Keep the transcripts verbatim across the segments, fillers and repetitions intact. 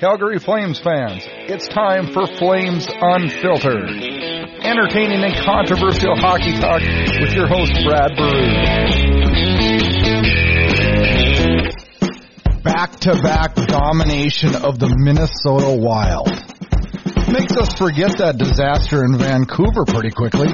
Calgary Flames fans, it's time for Flames Unfiltered. Entertaining and controversial hockey talk with your host, Brad Baruch. Back-to-back domination of the Minnesota Wild. Makes us forget that disaster in Vancouver pretty quickly.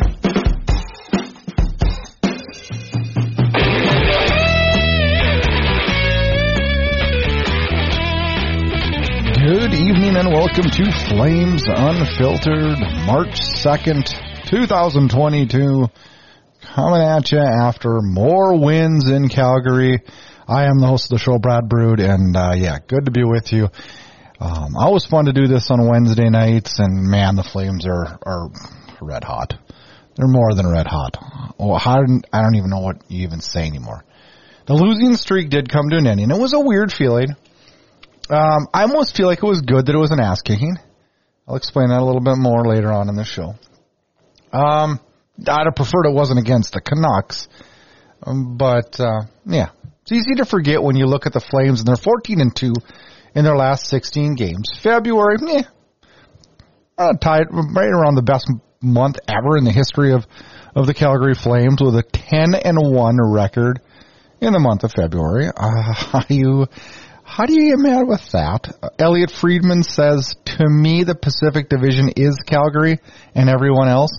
Good evening and welcome to Flames Unfiltered, March second, twenty twenty-two. Coming at you after more wins in Calgary. I am the host of the show, Brad Brood, and uh, yeah, good to be with you. Um, always fun to do this on Wednesday nights, and man, the Flames are, are red hot. They're more than red hot. Oh, how, I don't even know what you even say anymore. The losing streak did come to an end, and it was a weird feeling. Um, I almost feel like it was good that it was an ass kicking. I'll explain that a little bit more later on in the show. Um, I'd have preferred it wasn't against the Canucks, um, but uh, yeah, it's easy to forget when you look at the Flames and they're fourteen and two in their last sixteen games. February, eh, uh, tied right around the best month ever in the history of of the Calgary Flames with a ten and one record in the month of February. Uh, how do you? How do you get mad with that? Uh, Elliot Friedman says, to me, the Pacific Division is Calgary and everyone else.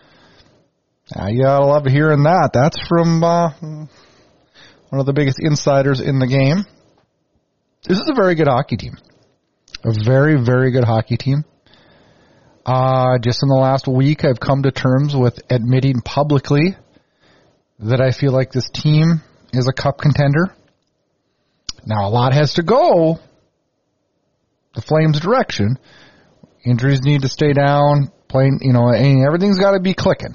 Uh, you gotta love hearing that. That's from uh, one of the biggest insiders in the game. This is a very good hockey team. A very, very good hockey team. Uh, just in the last week, I've come to terms with admitting publicly that I feel like this team is a cup contender. Now, a lot has to go the Flames' direction. Injuries need to stay down. Playing, you know, everything's got to be clicking.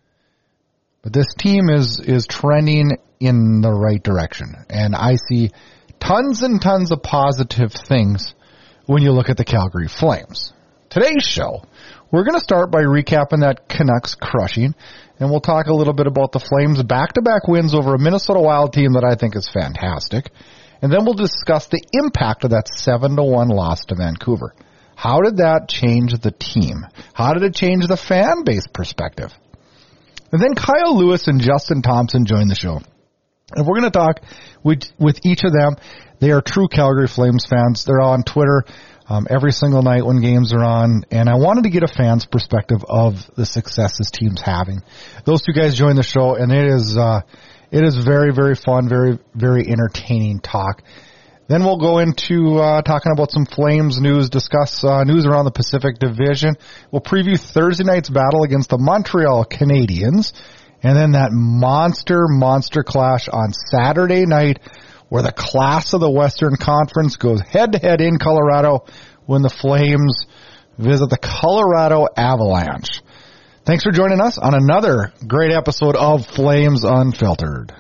But this team is is trending in the right direction. And I see tons and tons of positive things when you look at the Calgary Flames. Today's show, we're going to start by recapping that Canucks crushing. And we'll talk a little bit about the Flames' back-to-back wins over a Minnesota Wild team that I think is fantastic. And then we'll discuss the impact of that seven to one loss to Vancouver. How did that change the team? How did it change the fan base perspective? And then Kyle Lewis and Justin Thompson join the show. And we're going to talk with, with each of them. They are true Calgary Flames fans. They're on Twitter um, every single night when games are on. And I wanted to get a fan's perspective of the success this team's having. Those two guys join the show, and it is... Uh, It is very, very fun, very, very entertaining talk. Then we'll go into uh, talking about some Flames news, discuss uh, news around the Pacific Division. We'll preview Thursday night's battle against the Montreal Canadiens. And then that monster, monster clash on Saturday night where the class of the Western Conference goes head-to-head in Colorado when the Flames visit the Colorado Avalanche. Thanks for joining us on another great episode of Flames Unfiltered.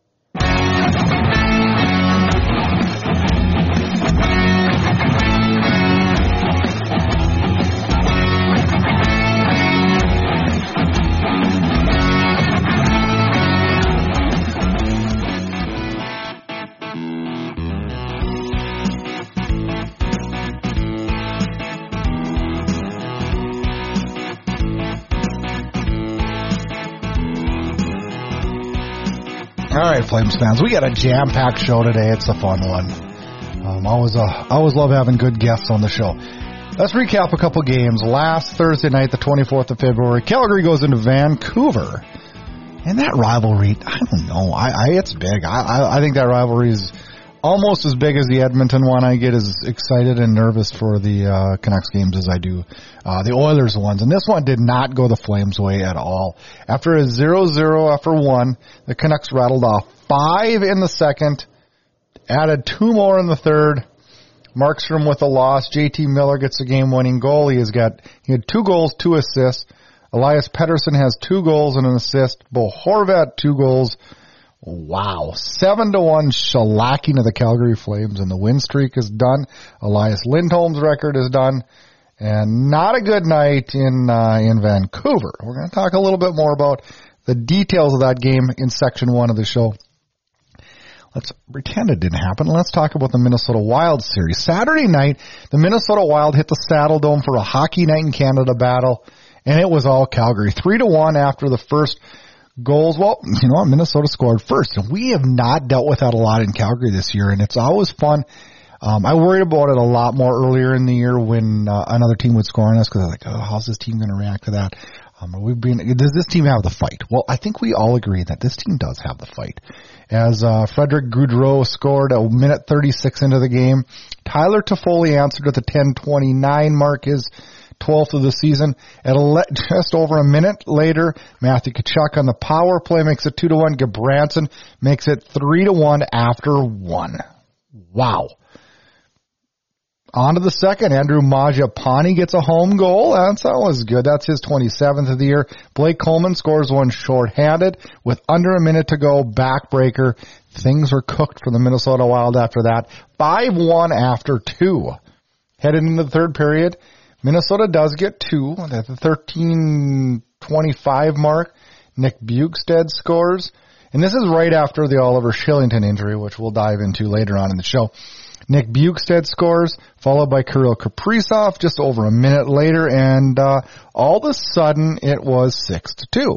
All right, Flames fans, we got a jam-packed show today. It's a fun one. Um, always, uh, always love having good guests on the show. Let's recap a couple games. Last Thursday night, the twenty-fourth of February, Calgary goes into Vancouver. And that rivalry, I don't know, I, I it's big. I, I, I think that rivalry is almost as big as the Edmonton one. I get as excited and nervous for the uh, Canucks games as I do uh, the Oilers ones. And this one did not go the Flames' way at all. After a zero zero after one, the Canucks rattled off five in the second, added two more in the third. Markstrom with a loss. J T Miller gets a game-winning goal. He has got he had two goals, two assists. Elias Pettersson has two goals and an assist. Bo Horvat, two goals. Wow. Seven to one shellacking of the Calgary Flames, and the win streak is done. Elias Lindholm's record is done. And not a good night in uh, in Vancouver. We're going to talk a little bit more about the details of that game in section one of the show. let's pretend it didn't happen. Let's talk about the Minnesota Wild series. Saturday night, the Minnesota Wild hit the Saddle Dome for a Hockey Night in Canada battle, and it was all Calgary. Three to one after the first goals. Well, you know what? Minnesota scored first, and we have not dealt with that a lot in Calgary this year, and it's always fun. Um, I worried about it a lot more earlier in the year when uh, another team would score on us because I was like, oh, how's this team going to react to that? Um, are we being, does this team have the fight? Well, I think we all agree that this team does have the fight. As uh, Frederick Gaudreau scored a minute thirty-six into the game, Tyler Toffoli answered at the ten twenty-nine mark, his twelfth of the season. At ele- just over a minute later, Matthew Tkachuk on the power play makes it two to one. Gabranson makes it three to one after one. Wow. On to the second. Andrew Mangiapane gets a home goal. That's always good. That's his twenty-seventh of the year. Blake Coleman scores one shorthanded with under a minute to go. Backbreaker. Things were cooked for the Minnesota Wild after that. five one after two. Headed into the third period, Minnesota does get two. At the thirteen twenty-five mark, Nick Bjugstad scores. And this is right after the Oliver Shillington injury, which we'll dive into later on in the show. Nick Bjugstad scores, followed by Kirill Kaprizov just over a minute later, and uh, all of a sudden it was six to two.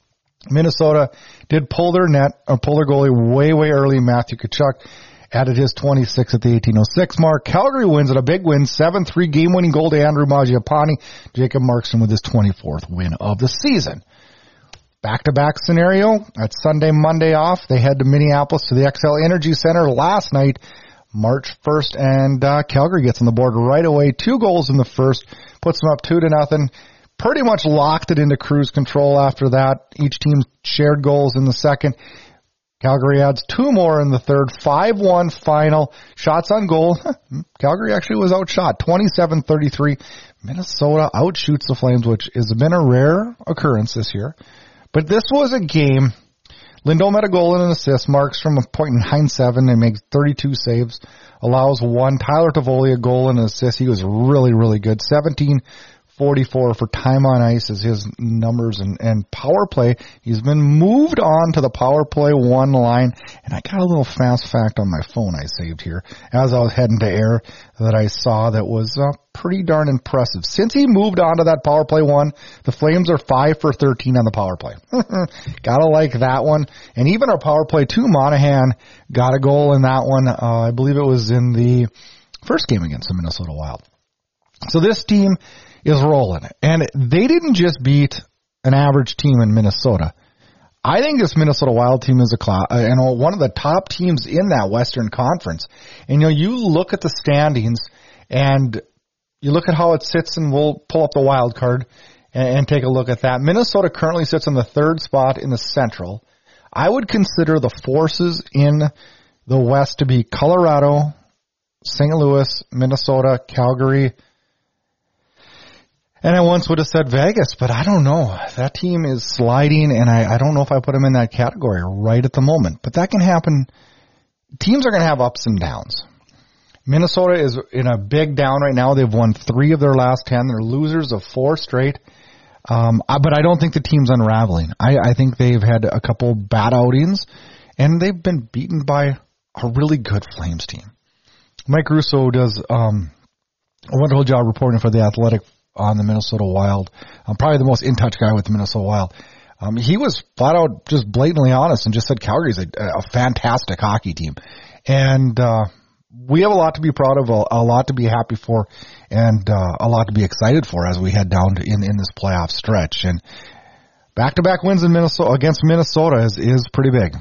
Minnesota did pull their net, or pull their goalie way, way early. Matthew Tkachuk added his twenty-six at the eighteen oh six mark. Calgary wins it, a big win, seven three game-winning goal to Andrew Mangiapane. Jacob Markstrom with his twenty-fourth win of the season. Back-to-back scenario. At Sunday, Monday off. They head to Minneapolis to the X L Energy Center last night, March first, and uh, Calgary gets on the board right away. Two goals in the first, puts them up two to nothing. Pretty much locked it into cruise control after that. Each team shared goals in the second. Calgary adds two more in the third. five one final. Shots on goal. Calgary actually was outshot. twenty-seven thirty-three. Minnesota outshoots the Flames, which has been a rare occurrence this year. But this was a game. Lindholm had a goal and an assist. Marks from a point in nine seven and makes thirty-two saves. Allows one. Tyler Toffoli a goal and an assist. He was really, really good. seventeen forty-four for time on ice is his numbers, and, and power play. He's been moved on to the power play one line, and I got a little fast fact on my phone I saved here as I was heading to air that I saw that was uh, pretty darn impressive. Since he moved on to that power play one, the Flames are five for thirteen on the power play. Gotta like that one. And even our power play two, Monahan got a goal in that one. Uh, I believe it was in the first game against the Minnesota Wild. So this team is rolling. And they didn't just beat an average team in Minnesota. I think this Minnesota Wild team is a class, uh, you know, one of the top teams in that Western Conference. And you know, you look at the standings and you look at how it sits, and we'll pull up the wild card and, and take a look at that. Minnesota currently sits on the third spot in the Central. I would consider the forces in the West to be Colorado, Saint Louis, Minnesota, Calgary. And I once would have said Vegas, but I don't know. That team is sliding, and I, I don't know if I put them in that category right at the moment. But that can happen. Teams are going to have ups and downs. Minnesota is in a big down right now. They've won three of their last ten. They're losers of four straight. Um, but I don't think the team's unraveling. I, I think they've had a couple bad outings, and they've been beaten by a really good Flames team. Mike Russo does um, a wonderful job reporting for The Athletic on the Minnesota Wild. I'm probably the most in-touch guy with the Minnesota Wild. Um, he was flat out just blatantly honest and just said Calgary's a, a fantastic hockey team. And uh, we have a lot to be proud of, a, a lot to be happy for, and uh, a lot to be excited for as we head down to in, in this playoff stretch. And back-to-back wins in Minnesota against Minnesota is, is pretty big.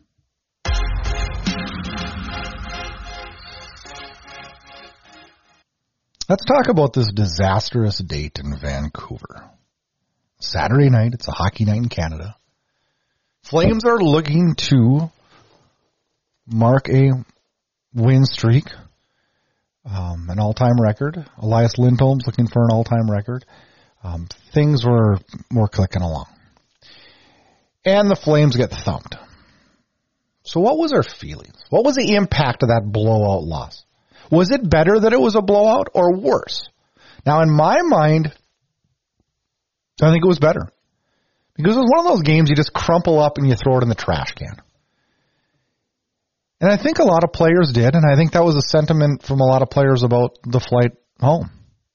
Let's talk about this disastrous date in Vancouver. Saturday night, it's a hockey night in Canada. Flames are looking to mark a win streak, um, an all-time record. Elias Lindholm's looking for an all-time record. Um, things were, were clicking along. And the Flames get thumped. So what was our feelings? What was the impact of that blowout loss? Was it better that it was a blowout or worse? Now, in my mind, I think it was better. Because it was one of those games you just crumple up and you throw it in the trash can. And I think a lot of players did, and I think that was a sentiment from a lot of players about the flight home.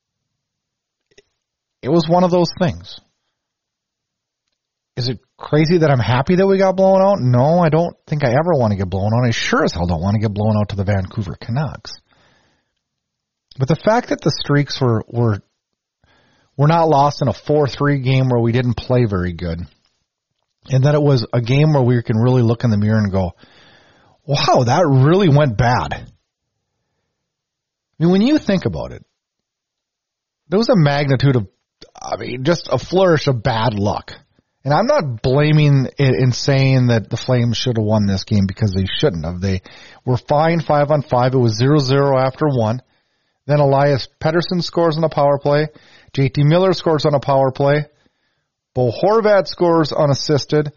It was one of those things. Is it crazy that I'm happy that we got blown out? No, I don't think I ever want to get blown out. I sure as hell don't want to get blown out to the Vancouver Canucks. But the fact that the streaks were were were not lost in a four three game where we didn't play very good, and that it was a game where we can really look in the mirror and go, wow, that really went bad. I mean, when you think about it, there was a magnitude of, I mean, just a flourish of bad luck. And I'm not blaming it in saying that the Flames should have won this game, because they shouldn't have. They were fine five on five. It was zero zero after one. Then Elias Pettersson scores on a power play. J T Miller scores on a power play. Bo Horvat scores unassisted.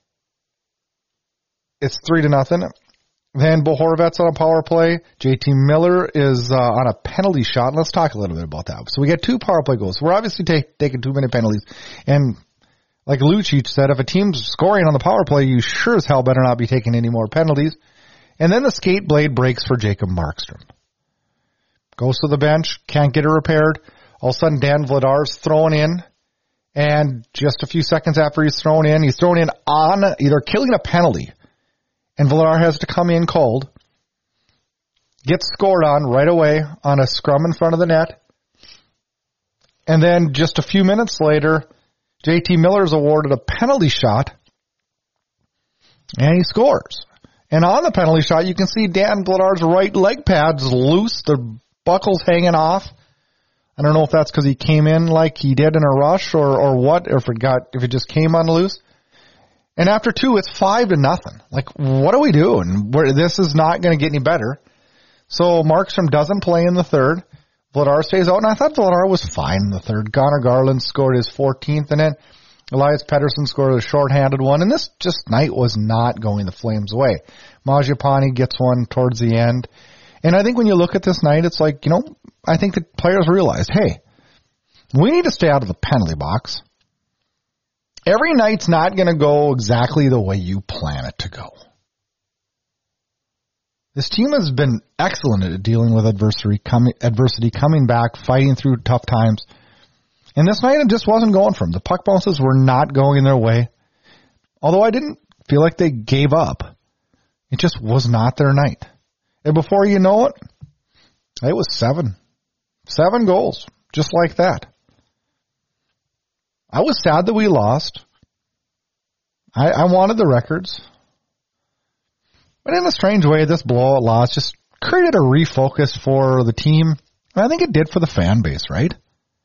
It's three to nothing. Then Bo Horvat's on a power play. J T Miller is uh, on a penalty shot. And let's talk a little bit about that. So we get two power play goals. We're obviously take, taking too many penalties. And like Lucic said, if a team's scoring on the power play, you sure as hell better not be taking any more penalties. And then the skate blade breaks for Jacob Markstrom. Goes to the bench, can't get it repaired. All of a sudden, Dan Vladar's thrown in. And just a few seconds after he's thrown in, he's thrown in on either killing a penalty. And Vladar has to come in cold. Gets scored on right away on a scrum in front of the net. And then just a few minutes later, J T Miller is awarded a penalty shot, and he scores. And on the penalty shot, you can see Dan Vladar's right leg pad's loose, the buckle's hanging off. I don't know if that's because he came in like he did in a rush or, or what, or if it got, if it just came on loose. And after two, it's five to nothing. Like, what are we doing? We're, this is not going to get any better. So Markstrom doesn't play in the third. Vladar stays out, and I thought Vladar was fine in the third. Connor Garland scored his fourteenth, and then Elias Pettersson scored a shorthanded one, and this just night was not going the Flames' way. Mangiapane gets one towards the end. And I think when you look at this night, it's like, you know, I think the players realized, hey, we need to stay out of the penalty box. Every night's not going to go exactly the way you plan it to go. This team has been excellent at dealing with adversity, coming, adversity, coming back, fighting through tough times. And this night it just wasn't going for them. The puck bounces were not going their way. Although I didn't feel like they gave up. It just was not their night. And before you know it, it was seven. Seven goals. Just like that. I was sad that we lost. I, I wanted the records. But in a strange way, this blowout loss just created a refocus for the team. And I think it did for the fan base, right?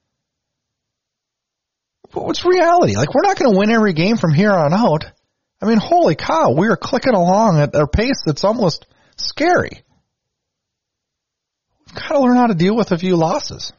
But what's reality? Like, we're not going to win every game from here on out. I mean, holy cow, we are clicking along at a pace that's almost scary. We've got to learn how to deal with a few losses.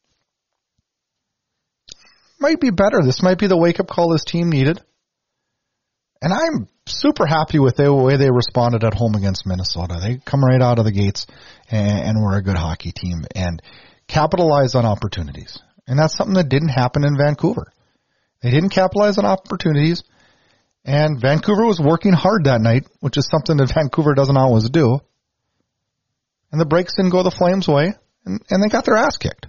Might be better. This might be the wake-up call this team needed. And I'm super happy with the way they responded at home against Minnesota. They come right out of the gates and, and were a good hockey team and capitalized on opportunities. And that's something that didn't happen in Vancouver. They didn't capitalize on opportunities, and Vancouver was working hard that night, which is something that Vancouver doesn't always do. And the breaks didn't go the Flames' way, and, and they got their ass kicked.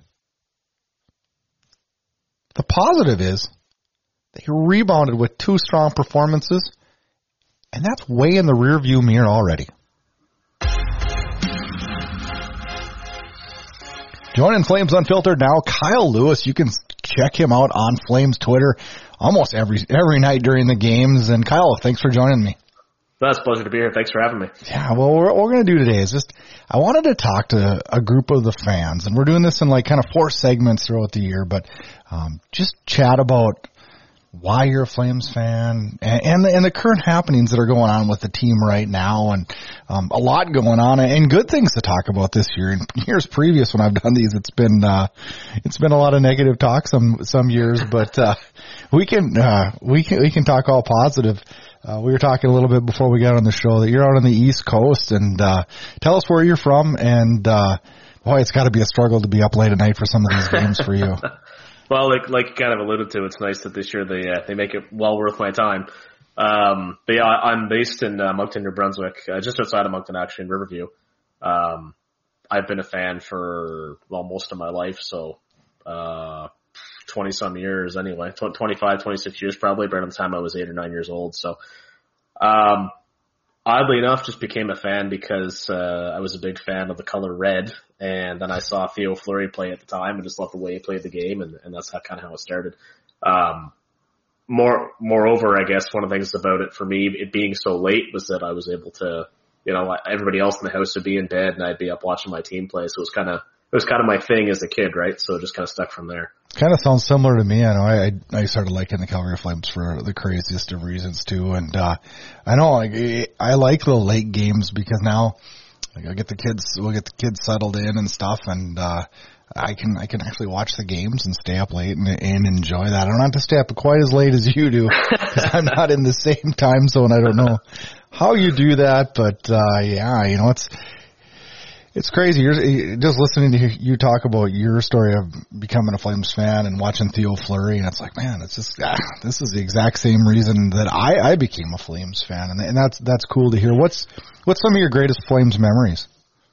The positive is they rebounded with two strong performances, and that's way in the rearview mirror already. Joining Flames Unfiltered now, Kyle Lewis. You can check him out on Flames Twitter almost every every night during the games. And Kyle, thanks for joining me. Well, it's a pleasure to be here. Thanks for having me. Yeah, well, what we're going to do today is just, I wanted to talk to a group of the fans, and we're doing this in like kind of four segments throughout the year, but um, just chat about why you're a Flames fan, and, and, the, and the current happenings that are going on with the team right now, and um, a lot going on, and good things to talk about this year. In years previous, when I've done these, it's been uh, it's been a lot of negative talk some some years, but uh, we can uh, we can we can talk all positive. Uh, we were talking a little bit before we got on the show that you're out on the East Coast, and uh, tell us where you're from, and uh, boy, it's got to be a struggle to be up late at night for some of these games for you. Well, like like you kind of alluded to, it's nice that this year they uh, they make it well worth my time. Um, but yeah, I'm based in uh, Moncton, New Brunswick, uh, just outside of Moncton, actually, in Riverview. Um, I've been a fan for, well, most of my life, so uh twenty-some years anyway, twenty-five, twenty-six years probably, by the time I was eight or nine years old. So um oddly enough, just became a fan because uh I was a big fan of the color red, and then I saw Theo Fleury play at the time and just loved the way he played the game, and, and that's how, kind of how it started. Um More, moreover, I guess one of the things about it for me, it being so late, was that I was able to, you know, everybody else in the house would be in bed and I'd be up watching my team play. So it was kind of, it was kind of my thing as a kid, right? So it just kind of stuck from there. Kind of sounds similar to me. I know I, I started liking the Calgary Flames for the craziest of reasons too. And, uh, I know I, I like the late games because now like, I'll get the kids, we'll get the kids settled in and stuff. And, uh, I can I can actually watch the games and stay up late and, and enjoy that. I don't have to stay up quite as late as you do because I'm not in the same time zone. I don't know how you do that, but uh yeah, you know, it's it's crazy. You're just listening to you talk about your story of becoming a Flames fan and watching Theo Fleury, and it's like, man, it's just ah, this is the exact same reason that I I became a Flames fan, and and that's that's cool to hear. What's what's some of your greatest Flames memories?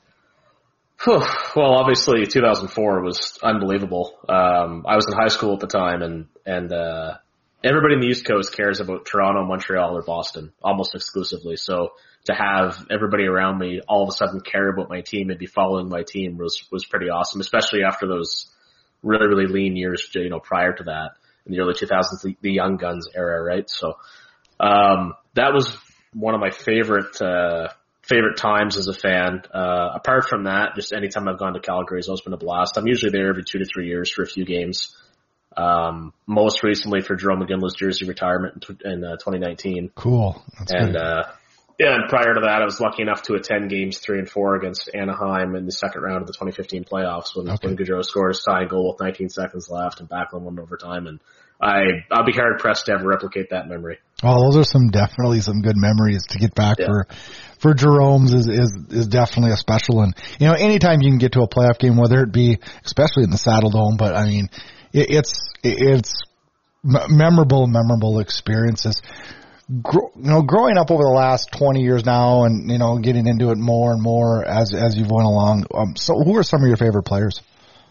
Well, obviously two thousand four was unbelievable. Um, I was in high school at the time, and, and, uh, everybody in the East Coast cares about Toronto, Montreal, or Boston almost exclusively. So to have everybody around me all of a sudden care about my team and be following my team was, was pretty awesome, especially after those really, really lean years, you know, prior to that in the early two thousands, the, the Young Guns era, right? So, um, that was one of my favorite, uh, favorite times as a fan. Uh, apart from that, just anytime I've gone to Calgary has always been a blast. I'm usually there every two to three years for a few games. Um, most recently for Jarome Iginla's jersey retirement in, in uh, twenty nineteen. Cool. That's and, good. uh, yeah, and prior to that, I was lucky enough to attend games three and four against Anaheim in the second round of the twenty fifteen playoffs when, okay. when Gaudreau scored his tying goal with nineteen seconds left and Backlund won overtime. And I, I'll be hard pressed to ever replicate that memory. Oh, those are some definitely some good memories to get back yeah. for, for Jarome's is, is, is definitely a special one. You know, anytime you can get to a playoff game, whether it be, especially in the Saddle Dome, but I mean, it, it's, it's memorable, memorable experiences. Gro- you know, growing up over the last twenty years now and, you know, getting into it more and more as, as you've went along. Um, so who are some of your favorite players?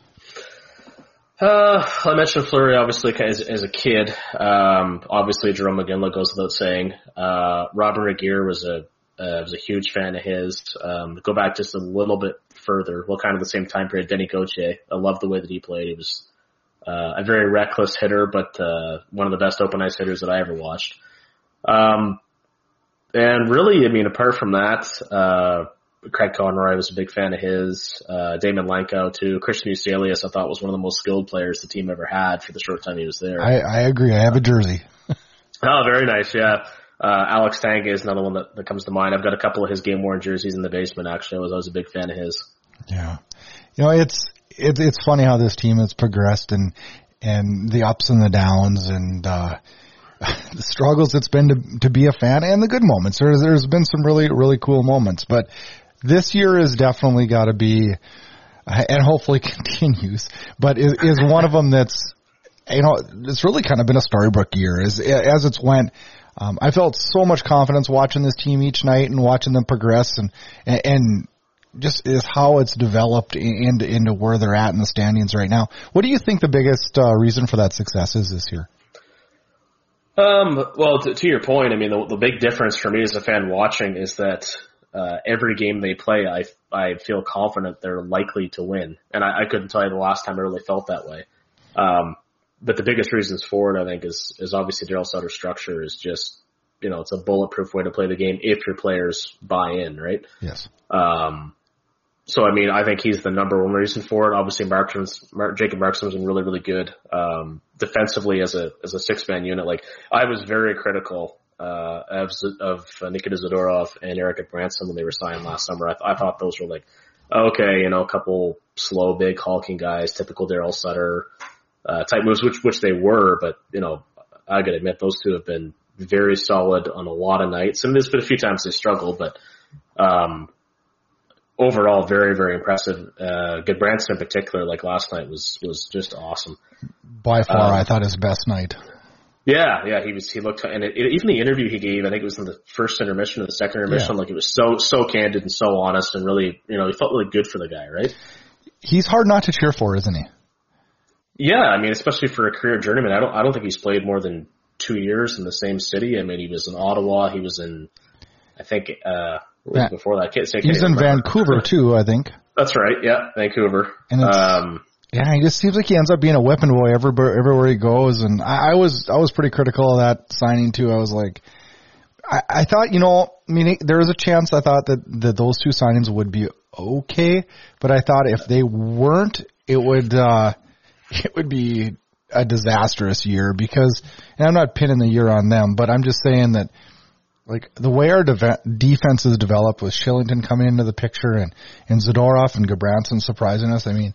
Uh, I mentioned Fleury, obviously, as, as a kid. Um, obviously, Jarome Iginla goes without saying. Uh, Robin Regeer was a, uh, was a huge fan of his. Um, to go back just a little bit further, well, kind of the same time period, Denny Gauthier. I loved the way that he played. He was, uh, a very reckless hitter, but, uh, one of the best open ice hitters that I ever watched. Um, and really, I mean, apart from that, uh, Craig Conroy was a big fan of his, uh, Damon Lankow too. Christian Uselius I thought was one of the most skilled players the team ever had for the short time he was there. I, I agree. I have a jersey. Oh, very nice. Yeah. Uh, Alex Tanguay is another one that, that comes to mind. I've got a couple of his game worn jerseys in the basement. Actually, I was, I was a big fan of his. Yeah. You know, it's, it's, it's funny how this team has progressed and, and the ups and the downs and, uh, the struggles it's been to, to be a fan and the good moments. There's, there's been some really, really cool moments, but this year has definitely got to be, and hopefully continues, but is, is one of them that's, you know, it's really kind of been a storybook year as, as it's went. Um, I felt so much confidence watching this team each night and watching them progress and, and, and just is how it's developed into, into where they're at in the standings right now. What do you think the biggest uh, reason for that success is this year? Um, well, to, to your point, I mean, the, the big difference for me as a fan watching is that, uh, every game they play, I, I feel confident they're likely to win. And I, I couldn't tell you the last time I really felt that way. Um, but the biggest reasons for it, I think, is, is obviously Daryl Sutter's structure is just, you know, it's a bulletproof way to play the game if your players buy in, right? Yes. Um, so, I mean, I think he's the number one reason for it. Obviously, Markstrom's, Mark, Jacob Markstrom's been really, really good, um, defensively as a, as a six-man unit. Like, I was very critical, uh, of, of Nikita Zadorov and Eric Branson when they were signed last summer. I, th- I thought those were like, okay, you know, a couple slow, big, hulking guys, typical Daryl Sutter, uh, type moves, which, which they were, but, you know, I gotta admit, those two have been very solid on a lot of nights. And there's been a few times they struggled, but, um, overall, very, very impressive. Uh, Goodbranson in particular, like last night, was was just awesome. By far, um, I thought his best night. Yeah, yeah, he was. He looked, and it, it, even the interview he gave, I think it was in the first intermission or the second intermission. Yeah. Like it was so so candid and so honest, and really, you know, he felt really good for the guy, right? He's hard not to cheer for, isn't he? Yeah, I mean, especially for a career journeyman. I don't, I don't think he's played more than two years in the same city. I mean, he was in Ottawa. He was in, I think, uh, what was before that? I can't say. He's in remember. Vancouver too, I think. That's right. Yeah, Vancouver. And it's, um. Yeah, he just seems like he ends up being a whipping boy everywhere, everywhere he goes. And I, I was I was pretty critical of that signing too. I was like, I, I thought, you know, I mean, there was a chance I thought that, that those two signings would be okay, but I thought if they weren't, it would uh, it would be a disastrous year because, and I'm not pinning the year on them, but I'm just saying that like the way our de- defense is developed with Shillington coming into the picture and, and Zadorov and Gabranson surprising us, I mean,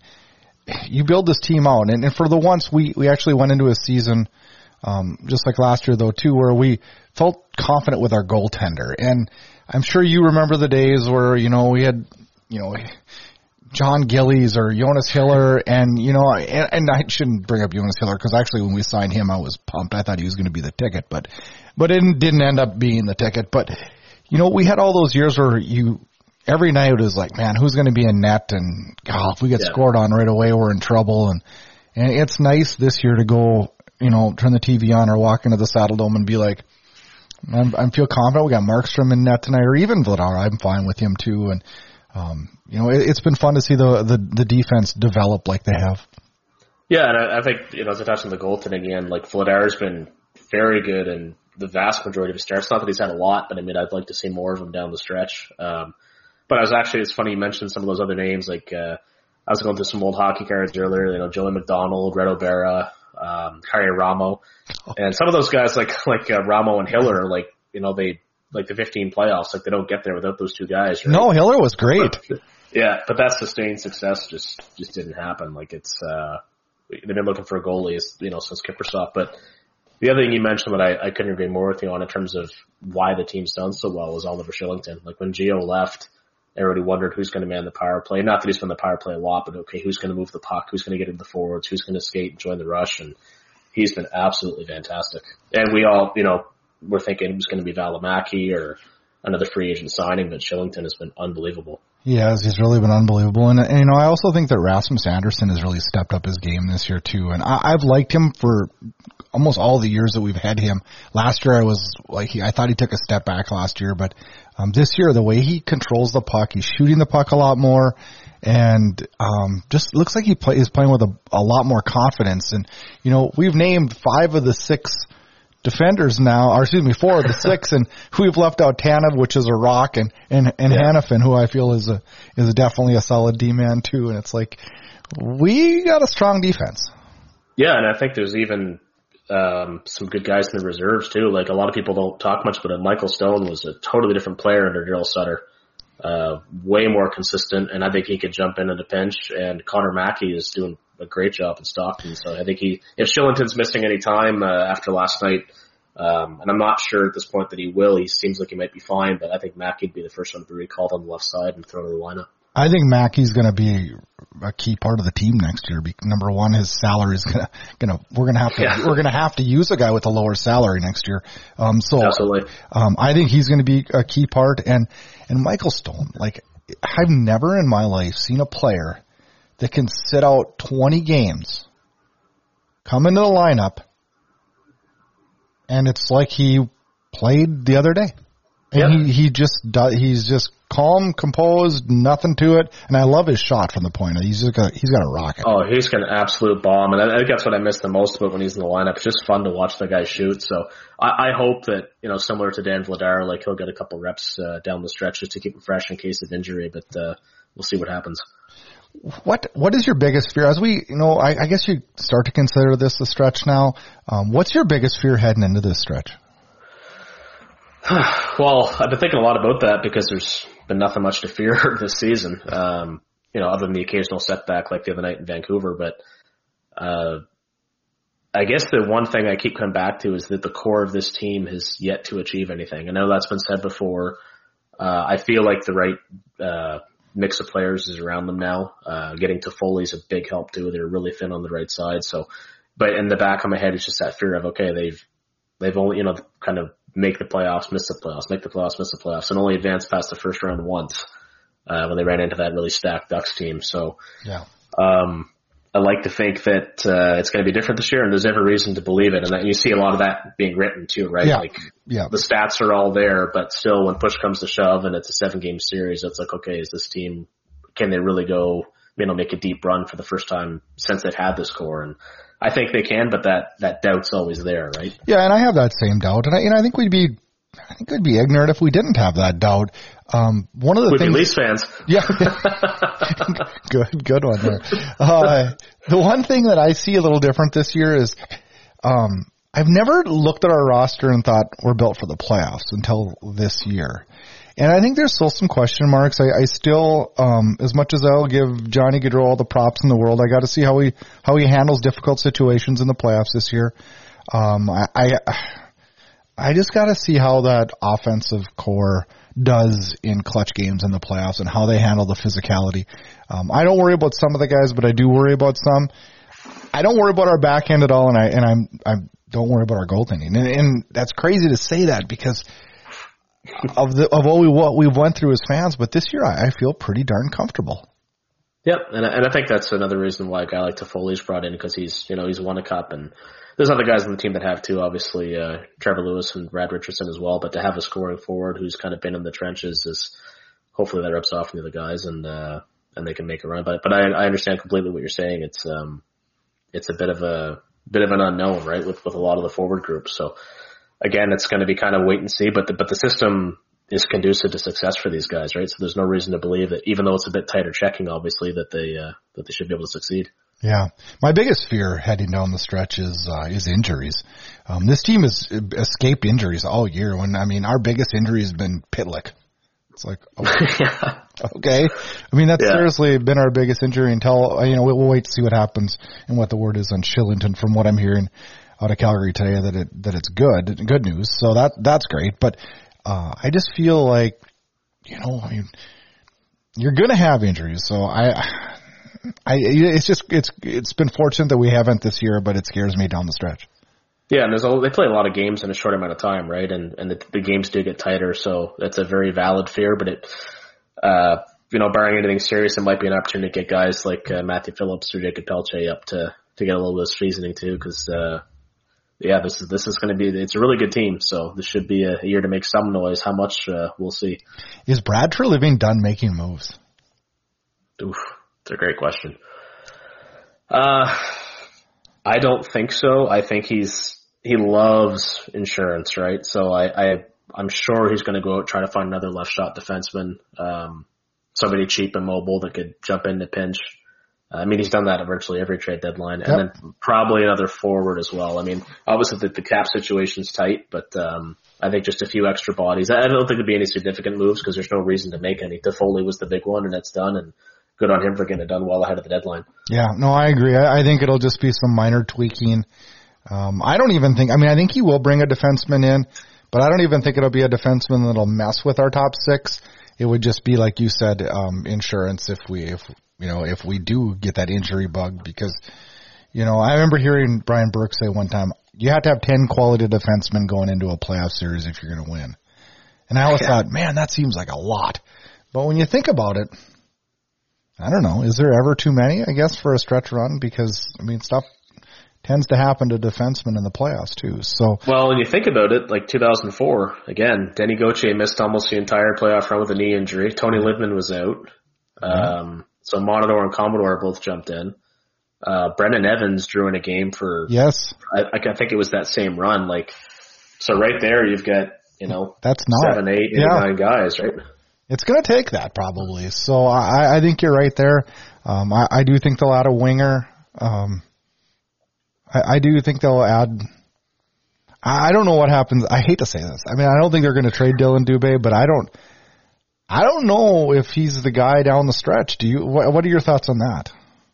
you build this team out, and, and for the once we, we actually went into a season, um, just like last year though too, where we felt confident with our goaltender. And I'm sure you remember the days where, you know, we had, you know, John Gillies or Jonas Hiller, and, you know, and, and I shouldn't bring up Jonas Hiller because actually when we signed him, I was pumped. I thought he was going to be the ticket, but, but it didn't end up being the ticket. But, you know, we had all those years where you, every night it was like, man, who's going to be in net? And God, if we get yeah. scored on right away, we're in trouble. And, and it's nice this year to go, you know, turn the T V on or walk into the Saddle Dome and be like, I'm, I feel confident. We got Markstrom in net tonight, or even Vladar. I'm fine with him too. And, um, you know, it, it's been fun to see the, the, the defense develop like they have. Yeah. And I, I think, you know, as I touched on the goaltending again, like Vladar's been very good in the vast majority of his starts. Not that he's had a lot, but I mean, I'd like to see more of him down the stretch. Um, But I was actually, it's funny you mentioned some of those other names. Like, uh, I was going through some old hockey cards earlier, you know, Joey McDonald, Reto Berra, um, Harry Ramo. And some of those guys, like, like, uh, Ramo and Hiller, like, you know, they, like the fifteen playoffs, like they don't get there without those two guys, right? No, Hiller was great. But, yeah, but that sustained success just, just didn't happen. Like it's, uh, they've been looking for a goalie, you know, since Kiprusoff. But the other thing you mentioned that I, I couldn't agree more with you on in terms of why the team's done so well was Oliver Shillington. Like when Gio left, everybody wondered who's going to man the power play. Not that he's been the power play a lot, but okay, who's going to move the puck? Who's going to get into the forwards? Who's going to skate and join the rush? And he's been absolutely fantastic. And we all, you know, we're thinking it was going to be Valimaki or another free agent signing, but Shillington has been unbelievable. Yeah, he's really been unbelievable. And, and, you know, I also think that Rasmus Andersson has really stepped up his game this year too. And I, I've liked him for almost all the years that we've had him. Last year I was like, he, I thought he took a step back last year, but um, this year the way he controls the puck, he's shooting the puck a lot more, and um, just looks like he play, is playing with a, a lot more confidence. And, you know, we've named five of the six defenders now, or excuse me, four of the six, and we've left out Tanev, which is a rock, and and and yeah. Hanifin, who I feel is a is definitely a solid D man too. And it's like we got a strong defense. Yeah, and I think there's even um some good guys in the reserves too. Like a lot of people don't talk much, but Michael Stone was a totally different player under Daryl Sutter. Uh, way more consistent, and I think he could jump in at a pinch. And Connor Mackey is doing a great job in Stockton. So I think he, if Shillington's missing any time uh, after last night, um, and I'm not sure at this point that he will, he seems like he might be fine, but I think Mackey'd be the first one to be recalled on the left side and thrown to the lineup. I think Mackey's going to be a key part of the team next year. Number one, his salary is going to, going to, we're going to have to, yeah. we're going to have to use a guy with a lower salary next year. Um, so, Absolutely. um, I think he's going to be a key part. And, and Michael Stone, like, I've never in my life seen a player that can sit out twenty games, come into the lineup, and it's like he played the other day. And yep. he, he just does, he's just calm, composed, nothing to it. And I love his shot from the point. He's just got, he's got a rocket. Oh, he's got an absolute bomb. And I think that's what I miss the most about when he's in the lineup. It's just fun to watch the guy shoot. So I, I hope that, you know, similar to Dan Vladar, like he'll get a couple reps, uh, down the stretch just to keep him fresh in case of injury. But, uh, we'll see what happens. What, what is your biggest fear? As we, you know, I, I guess you start to consider this a stretch now. Um, what's your biggest fear heading into this stretch? Well, I've been thinking a lot about that because there's been nothing much to fear this season, um, you know, other than the occasional setback like the other night in Vancouver. But uh, I guess the one thing I keep coming back to is that the core of this team has yet to achieve anything. I know that's been said before. Uh, I feel like the right uh, mix of players is around them now. Uh, getting Toffoli is a big help too. They're really thin on the right side. So, but in the back of my head, it's just that fear of, okay, they've they've only, you know, kind of make the playoffs, miss the playoffs, make the playoffs, miss the playoffs, and only advanced past the first round once, uh, when they ran into that really stacked Ducks team. So, yeah. um, I like to think that, uh, it's going to be different this year, and there's every reason to believe it. And that, you see a lot of that being written too, right? Yeah. Like, yeah. the stats are all there, but still when push comes to shove and it's a seven game series, it's like, okay, is this team, can they really go, you know, make a deep run for the first time since they've had this core? And I think they can, but that, that doubt's always there, right? Yeah, and I have that same doubt. And I, and I think we'd be, I think we'd be ignorant if we didn't have that doubt. Um, one of the We'd things. be Leafs fans. Yeah. good, good one there. Uh, the one thing that I see a little different this year is, um, I've never looked at our roster and thought we're built for the playoffs until this year. And I think there's still some question marks. I, I still, um, as much as I'll give Johnny Gaudreau all the props in the world, I got to see how he how he handles difficult situations in the playoffs this year. Um, I I, I just got to see how that offensive core does in clutch games in the playoffs and how they handle the physicality. Um, I don't worry about some of the guys, but I do worry about some. I don't worry about our back end at all, and I and I'm I don't worry about our goaltending. And, and that's crazy to say that because of the of all we what we've went through as fans, but this year I, I feel pretty darn comfortable. Yep, and and I think that's another reason why a guy like Toffoli's brought in, because he's you know he's won a cup, and there's other guys on the team that have too. Obviously, uh, Trevor Lewis and Brad Richardson as well. But to have a scoring forward who's kind of been in the trenches is hopefully that rubs off on the other guys, and uh, and they can make a run. But but I, I understand completely what you're saying. It's um it's a bit of a bit of an unknown, right, with with a lot of the forward groups. So again, it's going to be kind of wait and see. But the, but the system is conducive to success for these guys, right? So there's no reason to believe that, even though it's a bit tighter checking, obviously, that they uh, that they should be able to succeed. Yeah, my biggest fear heading down the stretch is uh, is injuries. Um, this team has escaped injuries all year. When I mean, our biggest injury has been Pitlick. It's like, okay, okay. I mean, that's yeah. seriously been our biggest injury until you know we'll, we'll wait to see what happens and what the word is on Shillington. From what I'm hearing out of Calgary today, that it that it's good, good news. So that that's great. But uh, I just feel like, you know, I mean, you're going to have injuries. So I. I, it's just, it's, it's been fortunate that we haven't this year, but it scares me down the stretch. Yeah. And there's a, they play a lot of games in a short amount of time, right? And, and the, the games do get tighter. So that's a very valid fear, but it, uh, you know, barring anything serious, it might be an opportunity to get guys like uh, Matthew Phillips or Jacob Pelche up to, to get a little bit of seasoning too. Cause, uh, yeah, this is, this is going to be, it's a really good team. So this should be a, a year to make some noise. How much, uh, we'll see. Is Brad Treliving done making moves? Oof. It's a great question. Uh, I don't think so. I think he's, he loves insurance, right? So I, I, I'm sure he's going to go out, try to find another left shot defenseman, um, somebody cheap and mobile that could jump in to pinch. Uh, I mean, he's done that at virtually every trade deadline, and yep. then probably another forward as well. I mean, obviously the, the cap situation's tight, but, um, I think just a few extra bodies. I don't think there'd be any significant moves because there's no reason to make any. Toffoli was the big one, and it's done, and good on him for getting it done well ahead of the deadline. Yeah, no, I agree. I, I think it'll just be some minor tweaking. Um, I don't even think, I mean, I think he will bring a defenseman in, but I don't even think it'll be a defenseman that'll mess with our top six. It would just be, like you said, um, insurance if we, if, you know, if we do get that injury bug, because, you know, I remember hearing Brian Burke say one time, you have to have ten quality defensemen going into a playoff series if you're going to win. And I always yeah. thought, man, that seems like a lot. But when you think about it, I don't know. Is there ever too many, I guess, for a stretch run? Because, I mean, stuff tends to happen to defensemen in the playoffs, too. So, well, when you think about it, like two thousand four, again, Denny Gauthier missed almost the entire playoff run with a knee injury. Tony Lindman was out. Mm-hmm. Um, so Monador and Commodore both jumped in. Uh, Brendan Evans drew in a game for, yes, I, I think it was that same run. Like, so right there, you've got, you know, that's not, seven, eight, eight, yeah. nine guys, right? It's going to take that probably. So I, I think you're right there. Um, I, I do think they'll add a winger. Um, I, I do think they'll add. I don't know what happens. I hate to say this. I mean, I don't think they're going to trade Dylan Dubé, but I don't. I don't know if he's the guy down the stretch. Do you? What, what are your thoughts on that?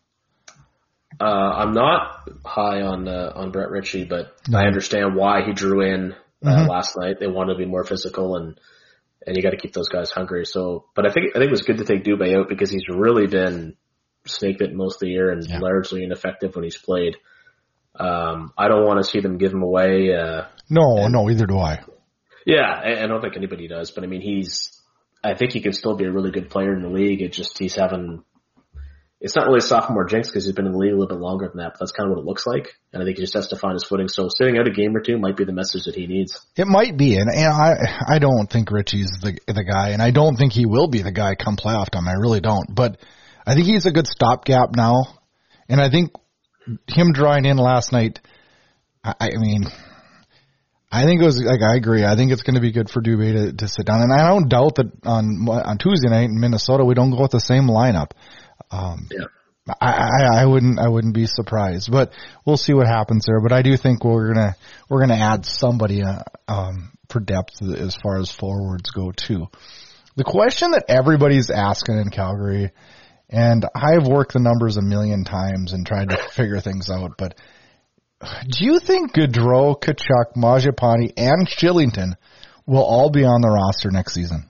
Uh, I'm not high on uh, on Brett Ritchie, but no. I understand why he drew in uh, mm-hmm. last night. They wanted to be more physical and. And you got to keep those guys hungry. So, but I think I think it was good to take Dubé out because he's really been snake bitten most of the year and yeah. largely ineffective when he's played. Um, I don't want to see them give him away. Uh, no, and, no, either do I. Yeah, I, I don't think anybody does. But I mean, he's. I think he can still be a really good player in the league. It just he's having. It's not really a sophomore jinx because he's been in the league a little bit longer than that, but that's kind of what it looks like. And I think he just has to find his footing. So sitting out a game or two might be the message that he needs. It might be, and, and I I don't think Richie's the the guy, and I don't think he will be the guy come playoff time. I really don't. But I think he's a good stopgap now, and I think him drawing in last night. I, I mean, I think it was like I agree. I think it's going to be good for Dubé to, to sit down, and I don't doubt that on on Tuesday night in Minnesota we don't go with the same lineup. Um, yeah. I, I, I wouldn't, I wouldn't be surprised, but we'll see what happens there. But I do think we're gonna, we're gonna add somebody, uh, um, for depth as far as forwards go too. The question that everybody's asking in Calgary, and I've worked the numbers a million times and tried to figure things out, but do you think Gaudreau, Tkachuk, Mangiapane, and Shillington will all be on the roster next season?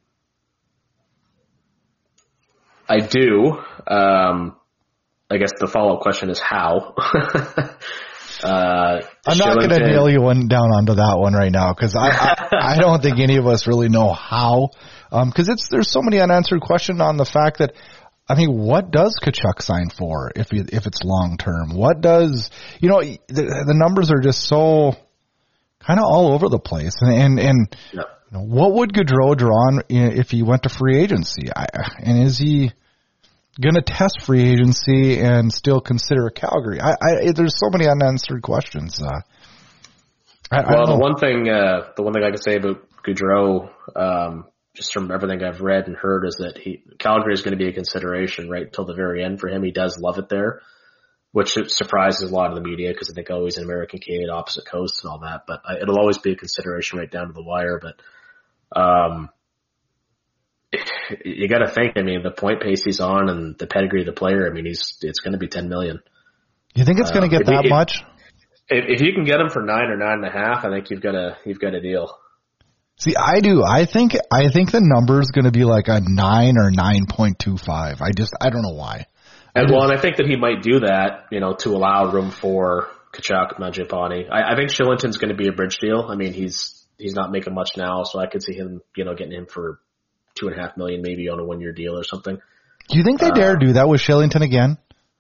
I do. Um, I guess the follow-up question is how. uh, I'm not going to nail you one down onto that one right now because I, I I don't think any of us really know how. Because um, it's there's so many unanswered questions on the fact that I mean, what does Tkachuk sign for if he, if it's long term? What does you know the, the numbers are just so kind of all over the place and and, and yep. you know, what would Gaudreau draw on if he went to free agency? I, and is he going to test free agency and still consider Calgary? I, I, there's so many unanswered questions. Uh, I, well, I the one thing, uh, the one thing I can say about Gaudreau, um, just from everything I've read and heard, is that he Calgary is going to be a consideration right until the very end for him. He does love it there, which surprises a lot of the media because I think oh, he's an American kid, opposite coast and all that. But I, it'll always be a consideration right down to the wire. But um, you got to think. I mean, the point pace he's on and the pedigree of the player. I mean, he's it's going to be ten million. You think it's going to uh, get that if, much? If, if you can get him for nine or nine and a half, I think you've got a you've got a deal. See, I do. I think I think the number is going to be like a nine or nine point two five. I just I don't know why. And well, and I think that he might do that, you know, to allow room for Tkachuk, Mangiapane. I, I think Shillington's going to be a bridge deal. I mean, he's he's not making much now, so I could see him, you know, getting him for two and a half million, maybe on a one year deal or something. Do you think they uh, dare do that with Shillington again?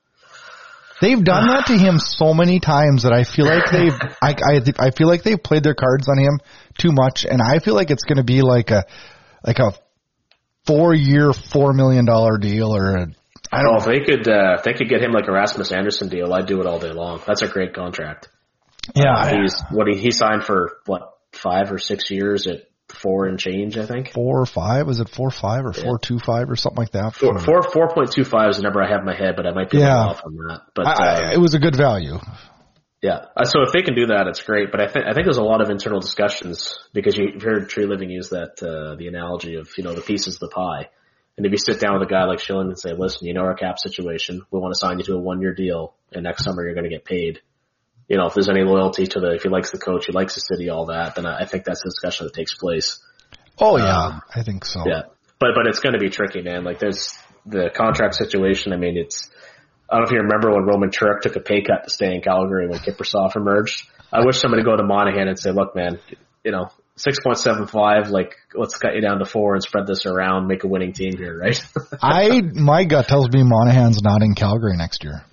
They've done that to him so many times that I feel like they've, I, I, I feel like they've played their cards on him too much, and I feel like it's going to be like a, like a four-year, four million dollar deal, or a, I don't know. If they could, uh, if they could get him like a Rasmus Anderson deal, I'd do it all day long. That's a great contract. Yeah, uh, he's what he, he signed for what five or six years at four and change, I think. Four or five? Was it four five or yeah. four two five or something like that? Four four four point two five is the number I have in my head, but I might be yeah. off on that. But I, uh, it was a good value. Yeah. So if they can do that, it's great. But I think I think there's a lot of internal discussions because you've heard Tree Living use that uh, the analogy of you know the pieces of the pie. And if you sit down with a guy like Shilling and say, "Listen, you know our cap situation. We want to sign you to a one year deal, and next summer you're going to get paid." You know, if there's any loyalty to the, if he likes the coach, he likes the city, all that, then I think that's the discussion that takes place. Oh yeah, um, I think so. Yeah, but but it's going to be tricky, man. Like there's the contract situation. I mean, it's. I don't know if you remember when Roman Turek took a pay cut to stay in Calgary when Kiprusoff emerged. I wish somebody would go to Monahan and say, "Look, man, you know, six point seven five. Like, let's cut you down to four and spread this around, make a winning team here, right?" I my gut tells me Monahan's not in Calgary next year.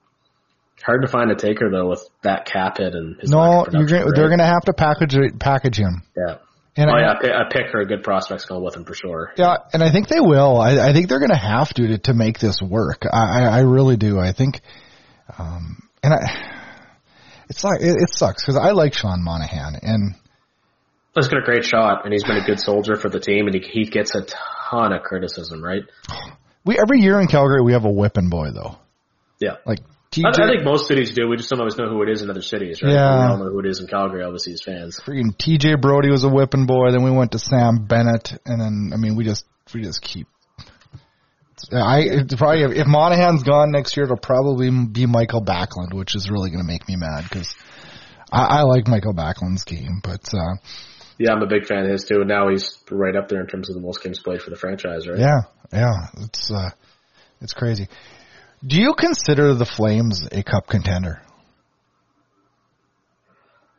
Hard to find a taker though with that cap hit and his no, you're gonna, they're going to have to package package him. Yeah. And oh I, yeah, a pick or a good prospect's going with him for sure. Yeah, and I think they will. I, I think they're going to have to, to to make this work. I, I really do. I think, um, and I, it's like it, it sucks because I like Sean Monahan, and he's got a great shot, and he's been a good soldier for the team, and he he gets a ton of criticism, right? We every year in Calgary we have a whipping boy though. Yeah, like. T J, I think most cities do. We just don't always know who it is in other cities, right? Yeah. We all know who it is in Calgary, obviously, as fans. Freaking T J Brody was a whipping boy. Then we went to Sam Bennett, and then I mean, we just we just keep. I it's probably if Monahan's gone next year, it'll probably be Michael Backlund, which is really going to make me mad because I, I like Michael Backlund's game, but. Uh, yeah, I'm a big fan of his too. And now he's right up there in terms of the most games played for the franchise, right? Yeah, yeah, it's uh, it's crazy. Do you consider the Flames a cup contender?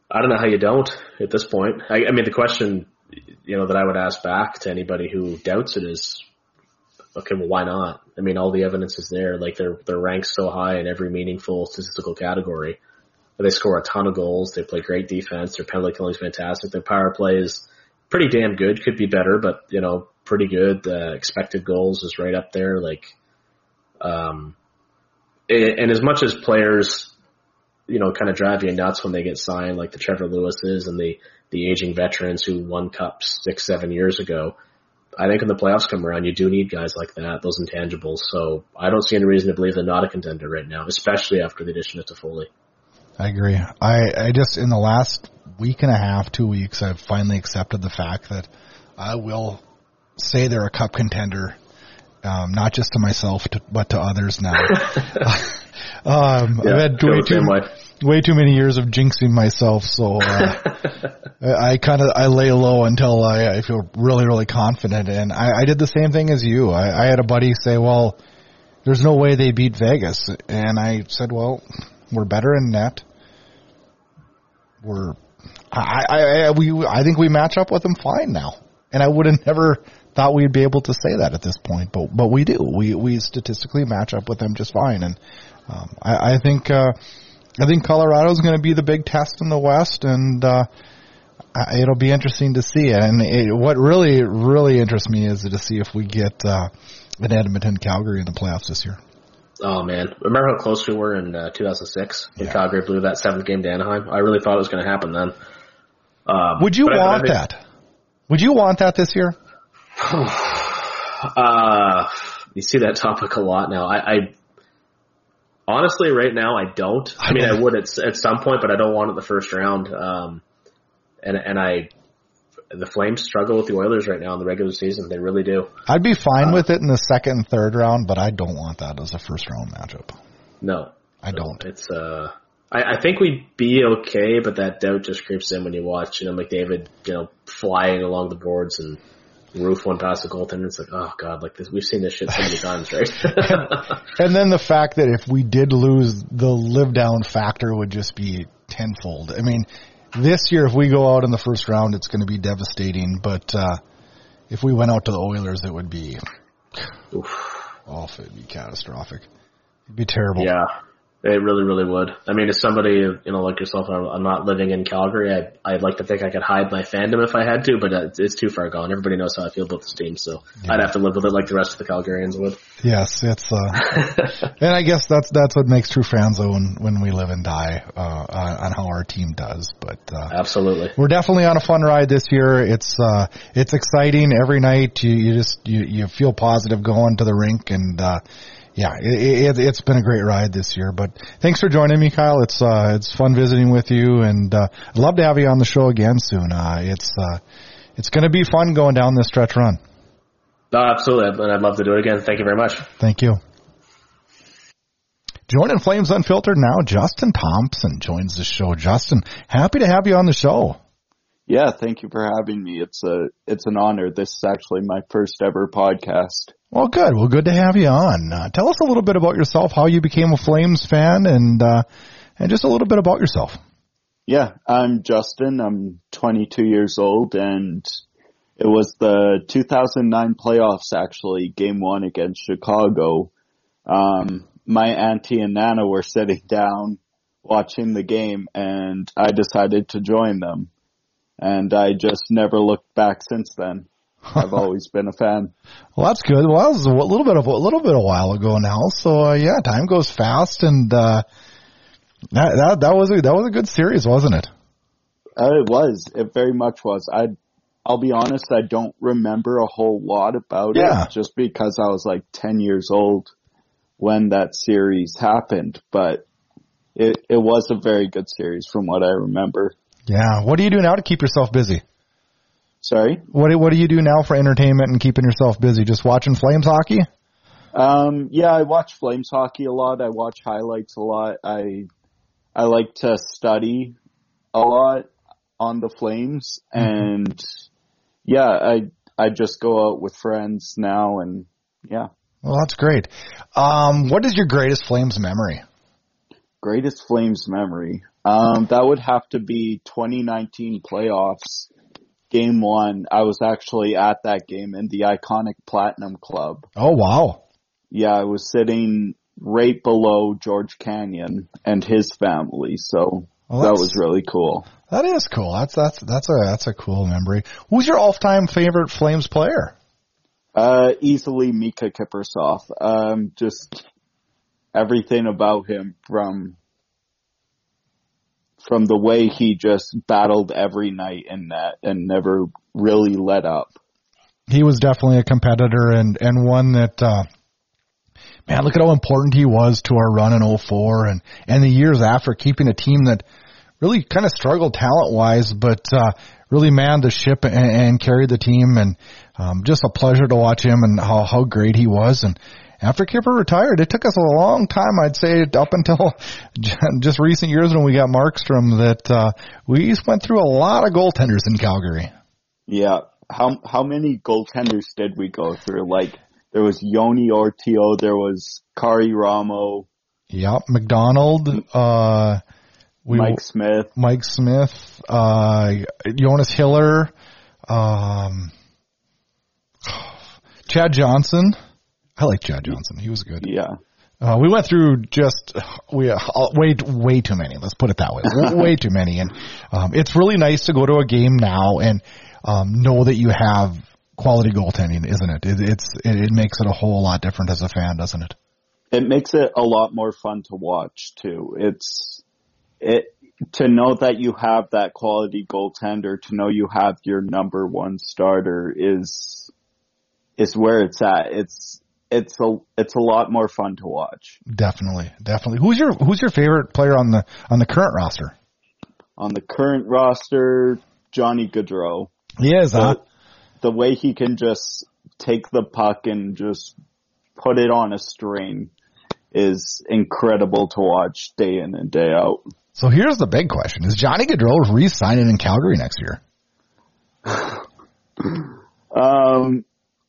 I don't know how you don't at this point. I, I mean, the question, you know, that I would ask back to anybody who doubts it is, okay, well, why not? I mean, all the evidence is there. Like, they're, they're ranked so high in every meaningful statistical category. They score a ton of goals. They play great defense. Their penalty killing is fantastic. Their power play is pretty damn good. Could be better, but, you know, pretty good. Uh, expected goals is right up there. Like, um, and as much as players, you know, kind of drive you nuts when they get signed, like the Trevor Lewises and the, the aging veterans who won cups six, seven years ago, I think when the playoffs come around, you do need guys like that, those intangibles. So I don't see any reason to believe they're not a contender right now, especially after the addition of Toffoli. I agree. I, I just, in the last week and a half, two weeks, I've finally accepted the fact that I will say they're a cup contender, um, not just to myself, to, but to others now. um, yeah, I've had way too, way too many years of jinxing myself, so uh, I, I kind of I lay low until I, I feel really, really confident. And I, I did the same thing as you. I, I had a buddy say, well, there's no way they beat Vegas. And I said, well, we're better in net. We're, I, I, I, we, I think we match up with them fine now. And I would have never thought we'd be able to say that at this point, but, but we do. We, we statistically match up with them just fine. And, um, I, I think, uh, I think Colorado's going to be the big test in the West, and, uh, it'll be interesting to see. And it, what really, really interests me is to see if we get, uh, an Edmonton Calgary in the playoffs this year. Oh, man. Remember how close we were in uh, two thousand six when yeah. Calgary blew that seventh game to Anaheim? I really thought it was going to happen then. Um, Would you want I, I think, that? Would you want that this year? uh, you see that topic a lot now. I, I honestly, right now, I don't. I mean, I would at, at some point, but I don't want it the first round. Um, and and I... The Flames struggle with the Oilers right now in the regular season. They really do. I'd be fine uh, with it in the second and third round, but I don't want that as a first round matchup. No. I no, don't. It's uh, I, I think we'd be okay, but that doubt just creeps in when you watch, you know, McDavid, you know, flying along the boards and roof one past the goaltender. It's like, oh God, like this, we've seen this shit so many times, right? and, and then the fact that if we did lose, the live down factor would just be tenfold. I mean, this year, if we go out in the first round, it's going to be devastating. But uh, if we went out to the Oilers, it would be awful. It'd be catastrophic. It'd be terrible. Yeah, it really, really would. I mean, as somebody, you know, like yourself, I'm not living in Calgary. I, I'd like to think I could hide my fandom if I had to, but it's too far gone. Everybody knows how I feel about this team, so yeah. I'd have to live with it like the rest of the Calgarians would. Yes, it's, uh, and I guess that's, that's what makes true fans though when, when we live and die, uh, on how our team does. But, uh, absolutely. We're definitely on a fun ride this year. It's, uh, it's exciting every night. You, you just, you, you feel positive going to the rink and, uh, yeah, it, it, it's been a great ride this year, but thanks for joining me, Kyle. It's, uh, it's fun visiting with you, and, uh, I'd love to have you on the show again soon. Uh, it's, uh, it's gonna be fun going down this stretch run. No, absolutely, and I'd love to do it again. Thank you very much. Thank you. Joining Flames Unfiltered now, Justin Thompson joins the show. Justin, happy to have you on the show. Yeah, thank you for having me. It's a, it's an honor. This is actually my first ever podcast. Well, good. Well, good to have you on. Uh, tell us a little bit about yourself, how you became a Flames fan, and uh, and just a little bit about yourself. Yeah, I'm Justin. I'm twenty-two years old, and it was the two thousand nine playoffs, actually, game one against Chicago. Um, my auntie and Nana were sitting down watching the game, and I decided to join them. And I just never looked back since then. I've always been a fan. Well, that's good. Well, that was a little bit of a little bit a while ago now. So uh, yeah, time goes fast, and uh, that that that was a, that was a good series, wasn't it? Uh, it was. It very much was. I, I'll be honest. I don't remember a whole lot about yeah. it, just because I was like ten years old when that series happened. But it it was a very good series from what I remember. Yeah. What do you do now to keep yourself busy? Sorry? What What do you do now for entertainment and keeping yourself busy? Just watching Flames hockey? Um, yeah, I watch Flames hockey a lot. I watch highlights a lot. I I like to study a lot on the Flames, mm-hmm. and yeah, I I just go out with friends now, and yeah. Well, that's great. Um, what is your greatest Flames memory? Greatest Flames memory. Um, that would have to be twenty nineteen playoffs. Game one. I was actually at that game in the iconic Platinum Club. Oh, wow. Yeah, I was sitting right below George Canyon and his family, so well, that was really cool. That is cool. That's that's that's a that's a cool memory. Who's your all-time favorite Flames player? Uh, easily Mika Kiprusoff. Um, just everything about him, from from the way he just battled every night in net and never really let up. He was definitely a competitor and, and one that, uh, man, look at how important he was to our run in oh four and, and the years after, keeping a team that really kind of struggled talent-wise, but uh, really manned the ship and, and carried the team. And um, just a pleasure to watch him and how, how great he was. And after Kipper retired, it took us a long time, I'd say, up until just recent years when we got Markstrom, that uh, we went through a lot of goaltenders in Calgary. Yeah. How how many goaltenders did we go through? Like, there was Yoni Ortio, there was Kari Ramo. Yep, McDonald. Uh, we, Mike Smith. Mike Smith. Uh, Jonas Hiller. Um, Chad Johnson. I like Chad Johnson. He was good. Yeah. Uh, we went through just we uh, way way too many. Let's put it that way. Way too many. And um, it's really nice to go to a game now and um, know that you have quality goaltending, isn't it? it it's it, it makes it a whole lot different as a fan, doesn't it? It makes it a lot more fun to watch too. It's it to know that you have that quality goaltender, to know you have your number one starter is is where it's at. It's It's a it's a lot more fun to watch. Definitely, definitely. Who's your who's your favorite player on the on the current roster? On the current roster, Johnny Gaudreau. He is, the, huh? The way he can just take the puck and just put it on a string is incredible to watch day in and day out. So here's the big question: is Johnny Gaudreau re-signing in Calgary next year? um.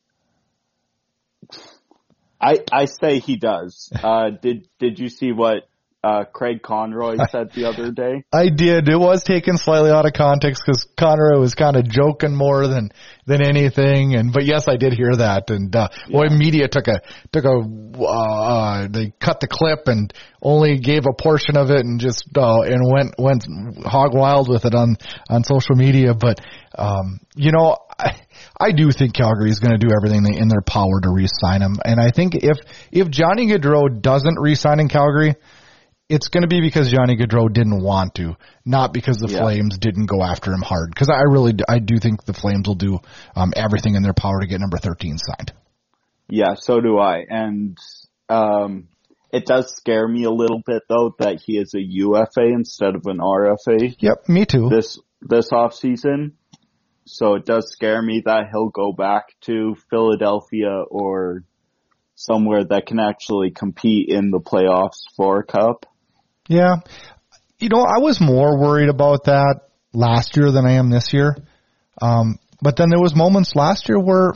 I I say he does. Uh, did did you see what uh, Craig Conroy said the other day? I did. It was taken slightly out of context because Conroy was kind of joking more than than anything. And but yes, I did hear that. And uh, yeah. Boy, media took a took a uh, they cut the clip and only gave a portion of it and just uh, and went went hog wild with it on on social media. But um, you know. I, I do think Calgary is going to do everything in their power to re-sign him. And I think if, if Johnny Gaudreau doesn't re-sign in Calgary, it's going to be because Johnny Gaudreau didn't want to, not because the yeah. Flames didn't go after him hard. Because I really, I do think the Flames will do um, everything in their power to get number thirteen signed. Yeah, so do I. And um, it does scare me a little bit, though, that he is a U F A instead of an R F A. Yep, me too. This, this offseason. So it does scare me that he'll go back to Philadelphia or somewhere that can actually compete in the playoffs for a cup. Yeah. You know, I was more worried about that last year than I am this year. Um, but then there was moments last year where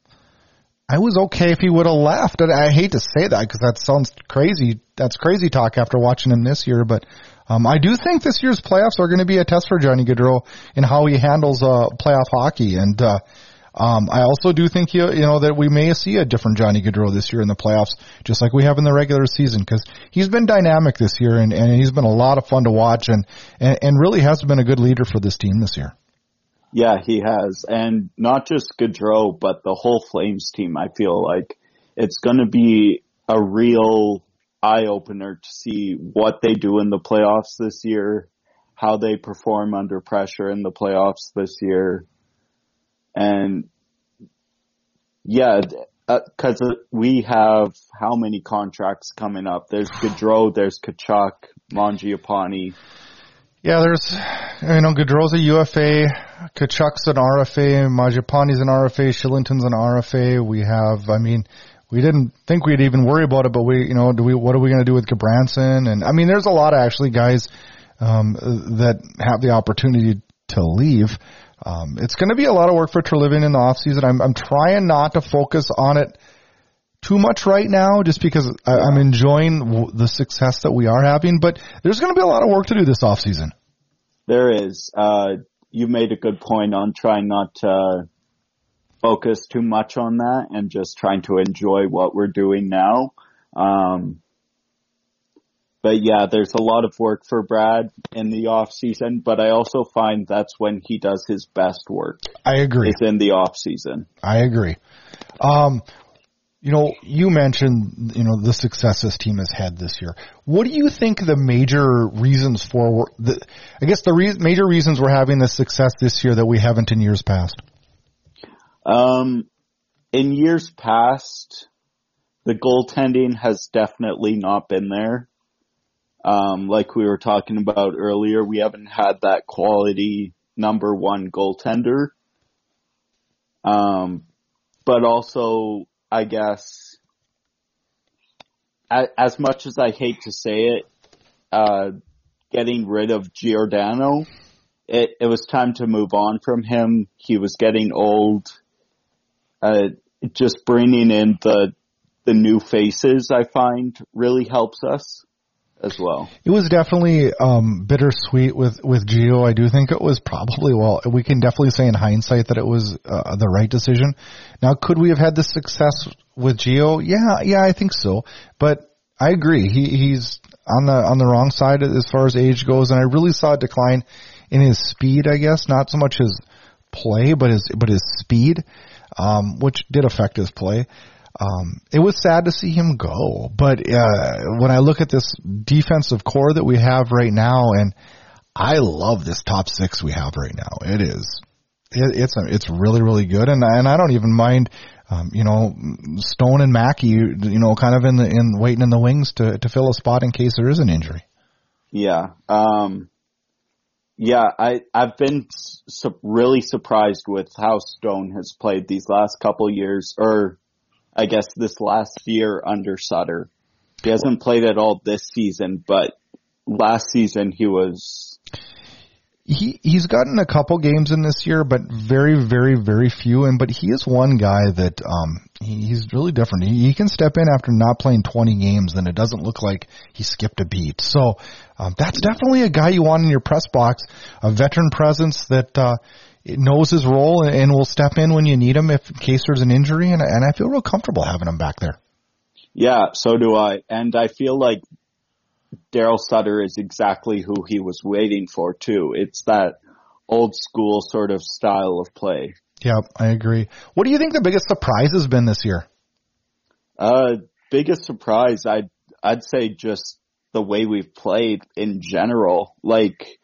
I was okay if he would have left. And I hate to say that because that sounds crazy. That's crazy talk after watching him this year, but Um, I do think this year's playoffs are going to be a test for Johnny Gaudreau in how he handles uh, playoff hockey. And uh, um, I also do think you, you know that we may see a different Johnny Gaudreau this year in the playoffs, just like we have in the regular season, because he's been dynamic this year and, and he's been a lot of fun to watch and, and, and really has been a good leader for this team this year. Yeah, he has. And not just Gaudreau, but the whole Flames team. I feel like it's going to be a real eye-opener to see what they do in the playoffs this year, how they perform under pressure in the playoffs this year. And yeah, because uh, we have how many contracts coming up? There's Gaudreau, there's Tkachuk, Mangiapane. Yeah, there's, you know, Gaudreau's a U F A, Tkachuk's an R F A, Mangiapane's an R F A, Shillington's an R F A. We have, I mean, we didn't think we'd even worry about it, but we, you know, do we, what are we going to do with Gabranson? And I mean, there's a lot of actually guys, um, that have the opportunity to leave. Um, it's going to be a lot of work for Treliving in the off season. I'm, I'm trying not to focus on it too much right now just because I, I'm enjoying w- the success that we are having, but there's going to be a lot of work to do this offseason. There is. Uh, you made a good point on trying not to focus too much on that and just trying to enjoy what we're doing now. Um, but yeah, there's a lot of work for Brad in the off season, but I also find that's when he does his best work. I agree. Is in the off season. I agree. Um, you know, you mentioned, you know, the success this team has had this year. What do you think the major reasons for, the, I guess the re- major reasons we're having this success this year that we haven't in years past? Um, in years past, the goaltending has definitely not been there. Um, like we were talking about earlier, we haven't had that quality number one goaltender. Um, but also, I guess, as much as I hate to say it, uh, getting rid of Giordano, it, it was time to move on from him. He was getting old. Uh, just bringing in the, the new faces, I find, really helps us as well. It was definitely um, bittersweet with, with Gio. I do think it was probably, well, we can definitely say in hindsight that it was uh, the right decision. Now, could we have had the success with Gio? Yeah, yeah, I think so. But I agree. He, he's on the on the wrong side as far as age goes, and I really saw a decline in his speed, I guess. Not so much his play, but his but his speed, um, which did affect his play. Um, it was sad to see him go, but, uh, when I look at this defensive core that we have right now, and I love this top six we have right now. It is, it, it's, it's really, really good. And, and I don't even mind, um, you know, Stone and Mackey, you know, kind of in the, in waiting in the wings to, to fill a spot in case there is an injury. Yeah. Um, yeah, I, I've been su- really surprised with how Stone has played these last couple years, or, I guess this last year under Sutter. He hasn't played at all this season, but last season he was... He, he's gotten a couple games in this year, but very, very, very few. And, but he is one guy that, um, he, he's really different. He, he can step in after not playing twenty games and it doesn't look like he skipped a beat. So, um, that's definitely a guy you want in your press box, a veteran presence that, uh, It knows his role and will step in when you need him if in case there's an injury, and, and I feel real comfortable having him back there. Yeah, so do I. And I feel like Daryl Sutter is exactly who he was waiting for, too. It's that old school sort of style of play. Yeah, I agree. What do you think the biggest surprise has been this year? Uh, biggest surprise, I'd, I'd say just the way we've played in general. Like,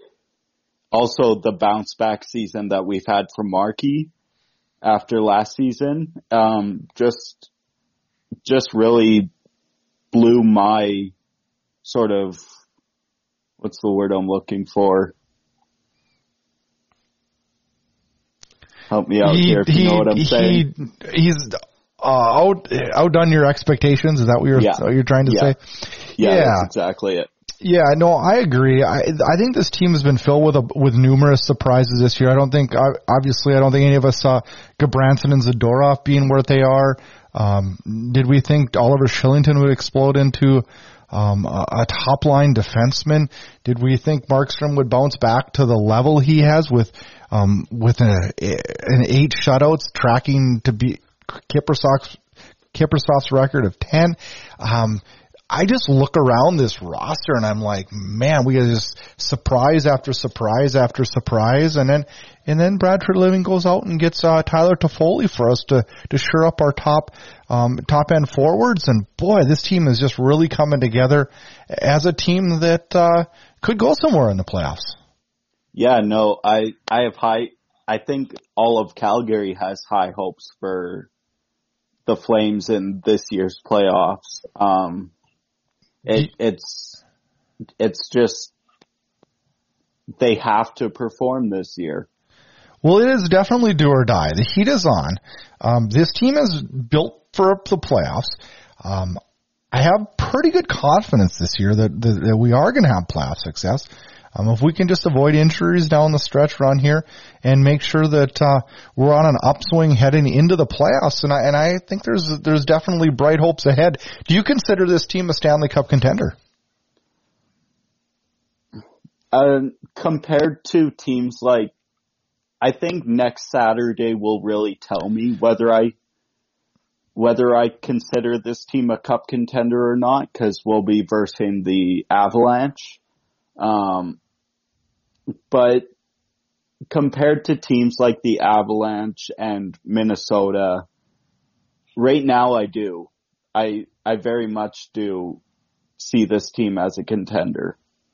also the bounce back season that we've had from Markey after last season, um, just, just really blew my sort of, what's the word I'm looking for? Help me out he, here if he, you know what I'm he, saying. He's uh, out, outdone your expectations. Is that what you're, yeah. what you're trying to yeah. say? Yeah, yeah, that's exactly it. Yeah, no, I agree. I I think this team has been filled with a, with numerous surprises this year. I don't think, obviously, I don't think any of us saw Gabranson and Zadorov being where they are. Um, did we think Oliver Shillington would explode into um, a, a top line defenseman? Did we think Markstrom would bounce back to the level he has with um, with a, an eight shutouts, tracking to be Kiprusoff's Kiprusoff's record of ten? Um, I just look around this roster and I'm like, man, we got just surprise after surprise after surprise. And then, and then Bradford Living goes out and gets, uh, Tyler Toffoli for us to, to shore up our top, um, top end forwards. And boy, this team is just really coming together as a team that, uh, could go somewhere in the playoffs. Yeah, no, I, I have high, I think all of Calgary has high hopes for the Flames in this year's playoffs. Um, It, it's, it's just, they have to perform this year. Well, it is definitely do or die. The heat is on. Um, this team is built for the playoffs. Um, I have pretty good confidence this year that, that, that we are going to have playoff success. Um, if we can just avoid injuries down the stretch run here and make sure that uh, we're on an upswing heading into the playoffs, and I and I think there's there's definitely bright hopes ahead. Do you consider this team a Stanley Cup contender? Uh, compared to teams like, I think next Saturday will really tell me whether I whether I consider this team a cup contender or not, because we'll be versing the Avalanche. Um, but compared to teams like the Avalanche and Minnesota, right now I do. I I very much do see this team as a contender.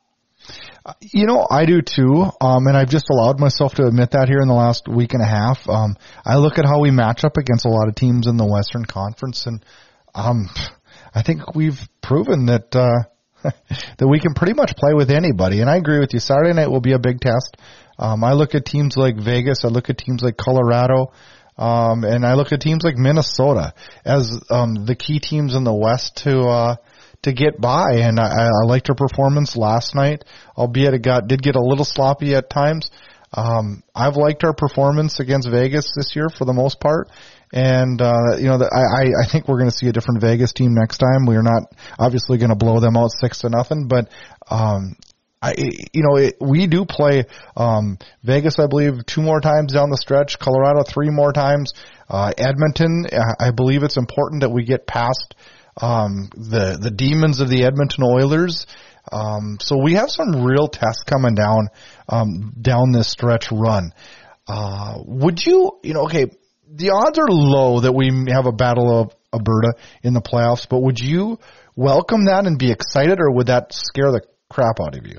You know, I do too, um, and I've just allowed myself to admit that here in the last week and a half. Um, I look at how we match up against a lot of teams in the Western Conference, and um, I think we've proven that uh, that we can pretty much play with anybody. And I agree with you. Saturday night will be a big test. Um, I look at teams like Vegas. I look at teams like Colorado. Um, and I look at teams like Minnesota as um, the key teams in the West to uh, to get by. And I, I liked their performance last night, albeit it got did get a little sloppy at times. Um, I've liked our performance against Vegas this year for the most part. And, uh, you know, the, I, I think we're going to see a different Vegas team next time. We're not obviously going to blow them out six to nothing, but, um, I, you know, it, we do play, um, Vegas, I believe, two more times down the stretch, Colorado three more times, uh, Edmonton. I believe it's important that we get past, um, the, the demons of the Edmonton Oilers. Um, so we have some real tests coming down, um, down this stretch run. Uh, would you, you know, okay, the odds are low that we have a Battle of Alberta in the playoffs, but would you welcome that and be excited, or would that scare the crap out of you?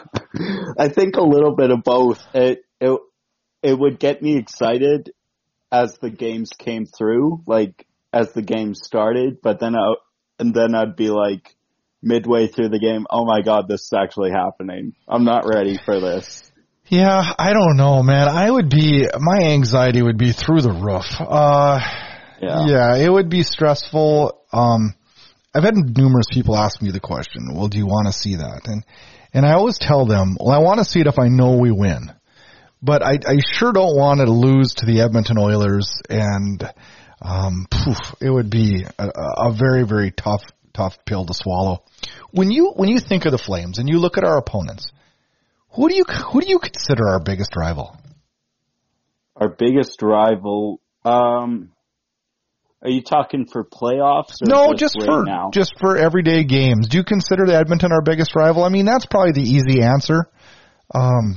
I think a little bit of both. It, it, it would get me excited as the games came through, like as the game started, but then I, and then I'd be like midway through the game, oh my God, this is actually happening. I'm not ready for this. Yeah, I don't know, man. I would be, my anxiety would be through the roof. Uh, yeah. yeah, it would be stressful. Um, I've had numerous people ask me the question, well, do you want to see that? And, and I always tell them, well, I want to see it if I know we win. But I, I sure don't want to lose to the Edmonton Oilers, and, um, poof, it would be a, a very, very tough, tough pill to swallow. When you, when you think of the Flames and you look at our opponents, Who do you who do you consider our biggest rival? Our biggest rival, um, are you talking for playoffs? Or no, just, just right for now? just for everyday games. Do you consider the Edmonton our biggest rival? I mean, that's probably the easy answer. Um,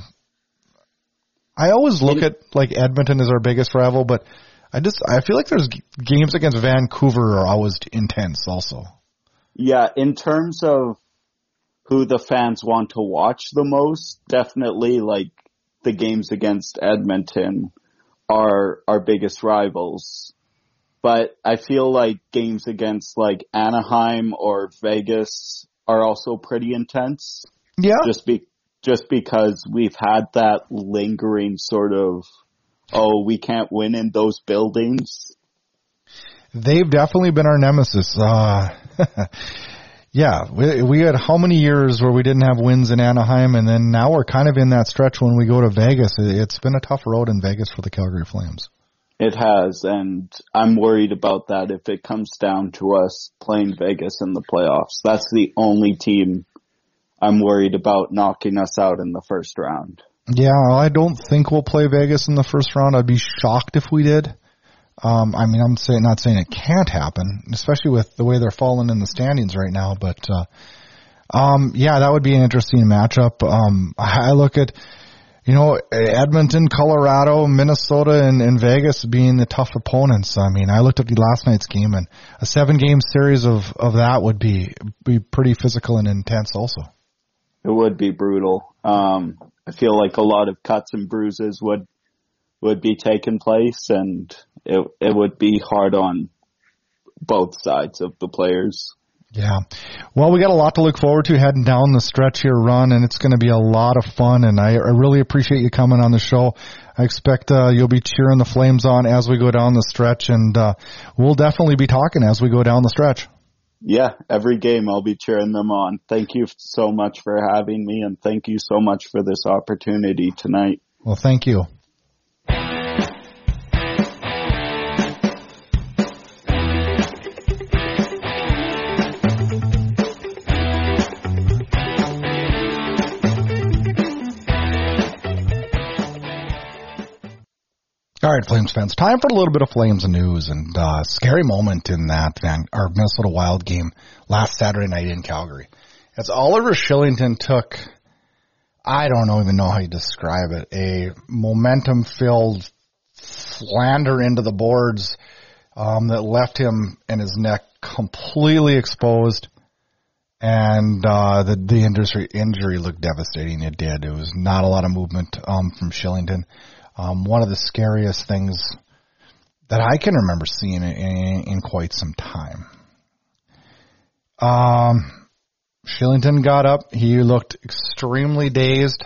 I always look In, at like Edmonton as our biggest rival, but I just I feel like there's games against Vancouver are always intense. Also, yeah, in terms of who the fans want to watch the most, definitely like the games against Edmonton are our biggest rivals. But I feel like games against like Anaheim or Vegas are also pretty intense. Yeah. Just be, just because we've had that lingering sort of, oh, we can't win in those buildings. They've definitely been our nemesis. Uh, Yeah, we, we had how many years where we didn't have wins in Anaheim, and then now we're kind of in that stretch when we go to Vegas. It's been a tough road in Vegas for the Calgary Flames. It has, and I'm worried about that if it comes down to us playing Vegas in the playoffs. That's the only team I'm worried about knocking us out in the first round. Yeah, I don't think we'll play Vegas in the first round. I'd be shocked if we did. Um, I mean, I'm saying, not saying it can't happen, especially with the way they're falling in the standings right now, but, uh, um, yeah, that would be an interesting matchup. Um, I look at, you know, Edmonton, Colorado, Minnesota, and, and Vegas being the tough opponents. I mean, I looked at the last night's game, and a seven game series of, of that would be, be pretty physical and intense also. It would be brutal. Um, I feel like a lot of cuts and bruises would, would be taking place, and it it would be hard on both sides of the players. Yeah. Well, we got a lot to look forward to heading down the stretch here, Ron, and it's going to be a lot of fun, and I, I really appreciate you coming on the show. I expect uh, you'll be cheering the Flames on as we go down the stretch, and uh, we'll definitely be talking as we go down the stretch. Yeah, every game I'll be cheering them on. Thank you so much for having me, and thank you so much for this opportunity tonight. Well, thank you. All right, Flames fans, time for a little bit of Flames news, and uh scary moment in that Van, our Minnesota Wild game last Saturday night in Calgary. As Oliver Kylington took, I don't know, even know how you describe it, a momentum-filled slander into the boards um, that left him and his neck completely exposed, and uh the, the injury, injury looked devastating. It did. It was not a lot of movement um, from Kylington. Um, one of the scariest things that I can remember seeing in, in quite some time. Um, Kylington got up. He looked extremely dazed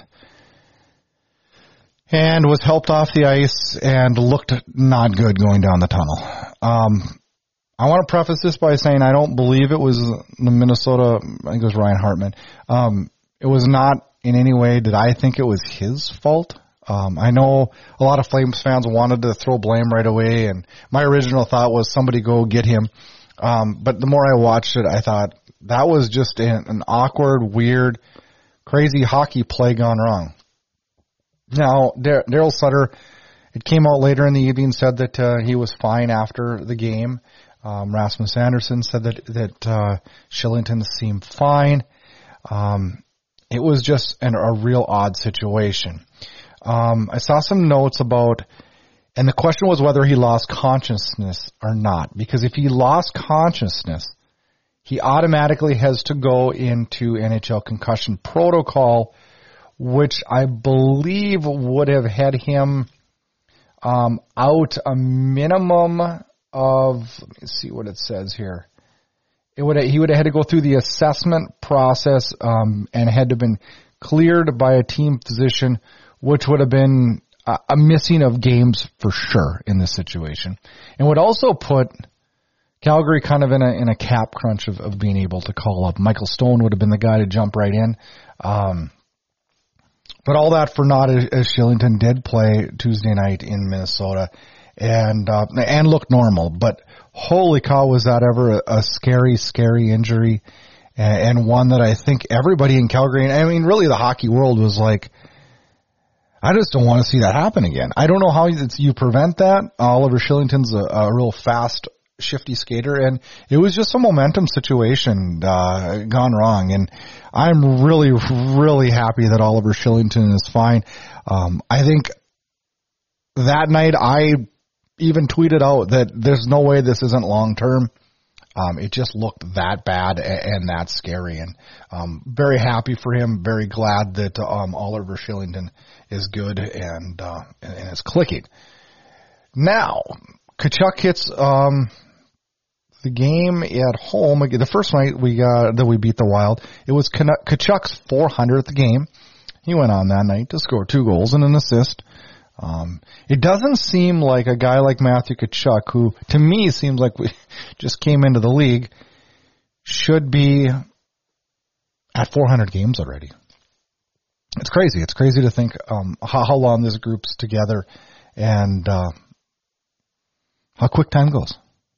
and was helped off the ice and looked not good going down the tunnel. Um, I want to preface this by saying I don't believe it was the Minnesota, I think it was Ryan Hartman. Um, it was not in any way did I think it was his fault. Um, I know a lot of Flames fans wanted to throw blame right away, and my original thought was somebody go get him. Um, but the more I watched it, I thought that was just an, an awkward, weird, crazy hockey play gone wrong. Now, Dar- Daryl Sutter, it came out later in the evening, said that uh, he was fine after the game. Um, Rasmus Anderson said that that uh, Kylington seemed fine. Um, it was just an, a real odd situation. Um, I saw some notes about, and the question was whether he lost consciousness or not. Because if he lost consciousness, he automatically has to go into N H L concussion protocol, which I believe would have had him um, out a minimum of, let me see what it says here. It would he would have had to go through the assessment process um, and had to have been cleared by a team physician, which would have been a, a missing of games for sure in this situation, and would also put Calgary kind of in a in a cap crunch of, of being able to call up. Michael Stone would have been the guy to jump right in. Um, but all that for naught, as Kylington did play Tuesday night in Minnesota and uh, and looked normal. But holy cow, was that ever a, a scary, scary injury, and, and one that I think everybody in Calgary, and I mean really the hockey world, was like, I just don't want to see that happen again. I don't know how you, you prevent that. Oliver Kylington's a, a real fast, shifty skater, and it was just a momentum situation uh, gone wrong. And I'm really, really happy that Oliver Kylington is fine. Um, I think that night I even tweeted out that there's no way this isn't long term. Um, it just looked that bad and, and that scary, and um, very happy for him. Very glad that um, Oliver Kylington is good and uh, and is clicking. Now, Tkachuk hits um, the game at home. The first night we got that we beat the Wild, it was Tkachuk's four hundredth game. He went on that night to score two goals and an assist. Um, it doesn't seem like a guy like Matthew Tkachuk, who to me seems like we just came into the league, should be at four hundred games already. It's crazy. It's crazy to think um, how, how long this group's together and uh, how quick time goes.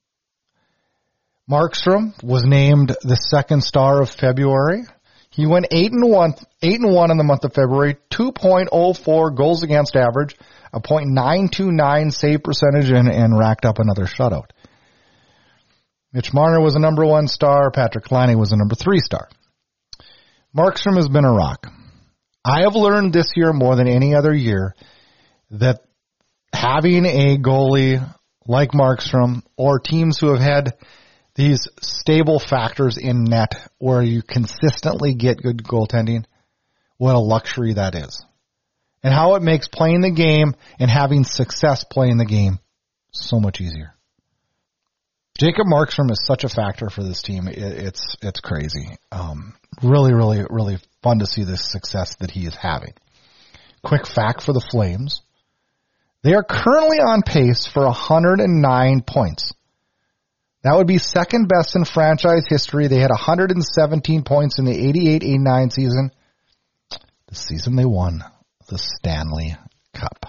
Markstrom was named the second star of February. He went eight and one, eight and one in the month of February, two point oh four goals against average, a point nine two nine save percentage, and, and racked up another shutout. Mitch Marner was a number one star. Patrick Laine was a number three star. Markstrom has been a rock. I have learned this year more than any other year that having a goalie like Markstrom, or teams who have had these stable factors in net where you consistently get good goaltending, what a luxury that is. And how it makes playing the game and having success playing the game so much easier. Jacob Markstrom is such a factor for this team. It, it's it's crazy. Um, really, really, really fun to see this success that he is having. Quick fact for the Flames. They are currently on pace for one hundred nine points. That would be second best in franchise history. They had one hundred seventeen points in the eighty-eight eighty-nine season. The season they won the Stanley Cup.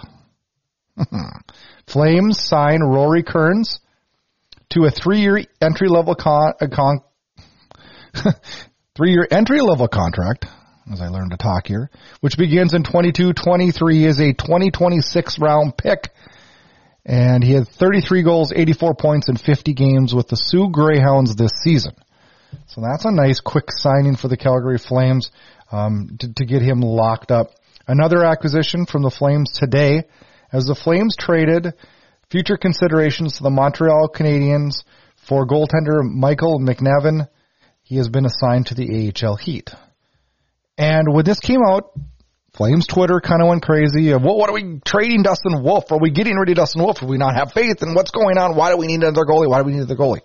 Flames sign Rory Kearns to a three-year entry-level con, uh, con three-year entry-level contract, as I learned to talk here, which begins in twenty-two twenty-three, is a twenty twenty-six round pick. And he had thirty-three goals, eighty-four points in fifty games with the Sioux Greyhounds this season. So that's a nice quick signing for the Calgary Flames um, to, to get him locked up. Another acquisition from the Flames today, as the Flames traded future considerations to the Montreal Canadiens for goaltender Michael McNevin. He has been assigned to the A H L Heat. And when this came out, Flames Twitter kind of went crazy. What, what are we trading Dustin Wolf? Are we getting rid of Dustin Wolf? Do we not have faith? And what's going on? Why do we need another goalie? Why do we need another goalie?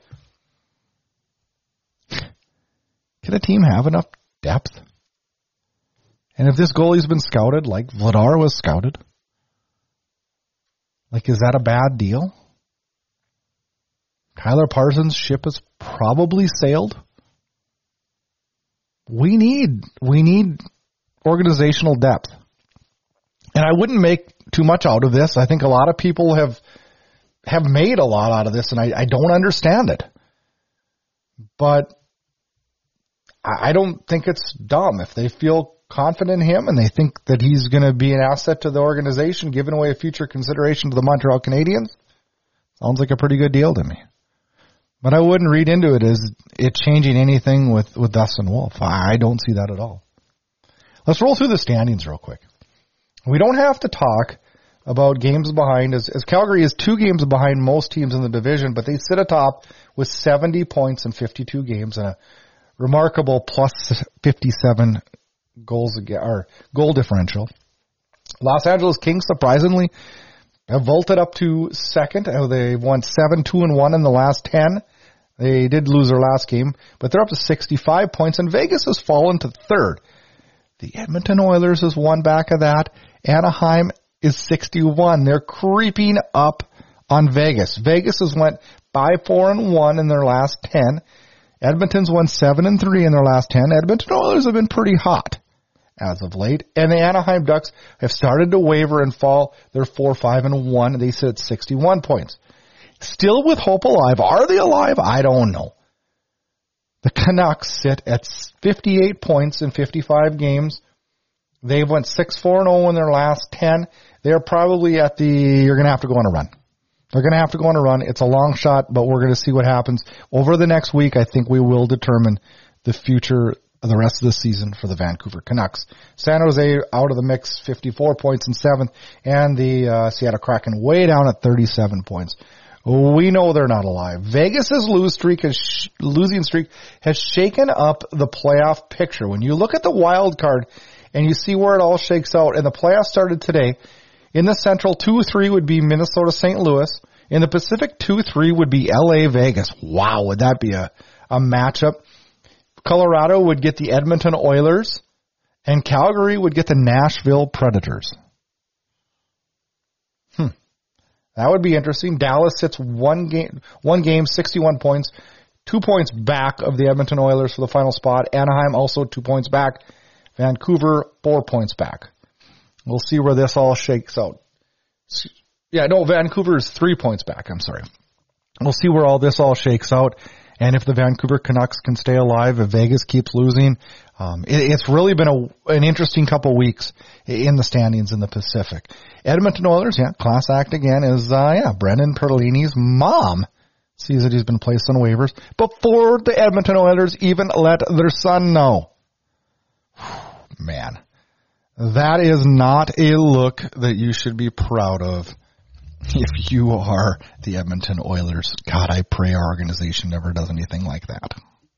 Can a team have enough depth? And if this goalie's been scouted like Vladar was scouted, like, is that a bad deal? Tyler Parsons' ship has probably sailed. We need, we need organizational depth. And I wouldn't make too much out of this. I think a lot of people have have made a lot out of this, and I, I don't understand it. But I, I don't think it's dumb. If they feel confident in him and they think that he's going to be an asset to the organization, giving away a future consideration to the Montreal Canadiens, sounds like a pretty good deal to me. But I wouldn't read into it as it changing anything with, with Dustin Wolf. I don't see that at all. Let's roll through the standings real quick. We don't have to talk about games behind, as, as Calgary is two games behind most teams in the division, but they sit atop with seventy points in fifty-two games and a remarkable plus fifty-seven goals or goal differential. Los Angeles Kings, surprisingly, have vaulted up to second. They've won seven, two, and one in the last ten. They did lose their last game, but they're up to sixty-five points, and Vegas has fallen to third. The Edmonton Oilers is one back of that. Anaheim is sixty-one. They're creeping up on Vegas. Vegas has went five, four, and one in their last ten. Edmonton's won seven and three in their last ten. Edmonton Oilers have been pretty hot as of late. And the Anaheim Ducks have started to waver and fall. They're four, five, and one. They sit at sixty-one points. Still with hope alive. Are they alive? I don't know. The Canucks sit at fifty-eight points in fifty-five games. They've went six, four, and oh in their last ten. They're probably at the, you're going to have to go on a run. They're going to have to go on a run. It's a long shot, but we're going to see what happens. Over the next week, I think we will determine the future of the rest of the season for the Vancouver Canucks. San Jose out of the mix, fifty-four points in seventh, and the uh, Seattle Kraken way down at thirty-seven points. We know they're not alive. Vegas's lose streak has sh- losing streak has shaken up the playoff picture. When you look at the wild card and you see where it all shakes out, and the playoffs started today, in the Central, two three would be Minnesota Saint Louis. In the Pacific, two three would be L A Vegas. Wow, would that be a, a matchup? Colorado would get the Edmonton Oilers, and Calgary would get the Nashville Predators. Hmm. That would be interesting. Dallas sits one game, one game, sixty-one points, two points back of the Edmonton Oilers for the final spot. Anaheim also two points back. Vancouver, four points back. We'll see where this all shakes out. Yeah, no, Vancouver is three points back. I'm sorry. We'll see where all this all shakes out. And if the Vancouver Canucks can stay alive, if Vegas keeps losing, um, it, it's really been a, an interesting couple weeks in the standings in the Pacific. Edmonton Oilers, yeah, class act again is, uh, yeah, Brendan Perlini's mom sees that he's been placed on waivers before the Edmonton Oilers even let their son know. Man, that is not a look that you should be proud of if you are the Edmonton Oilers. God, I pray our organization never does anything like that.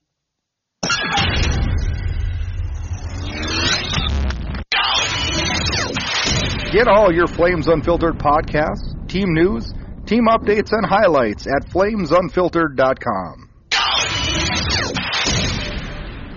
Get all your Flames Unfiltered podcasts, team news, team updates, and highlights at flames unfiltered dot com.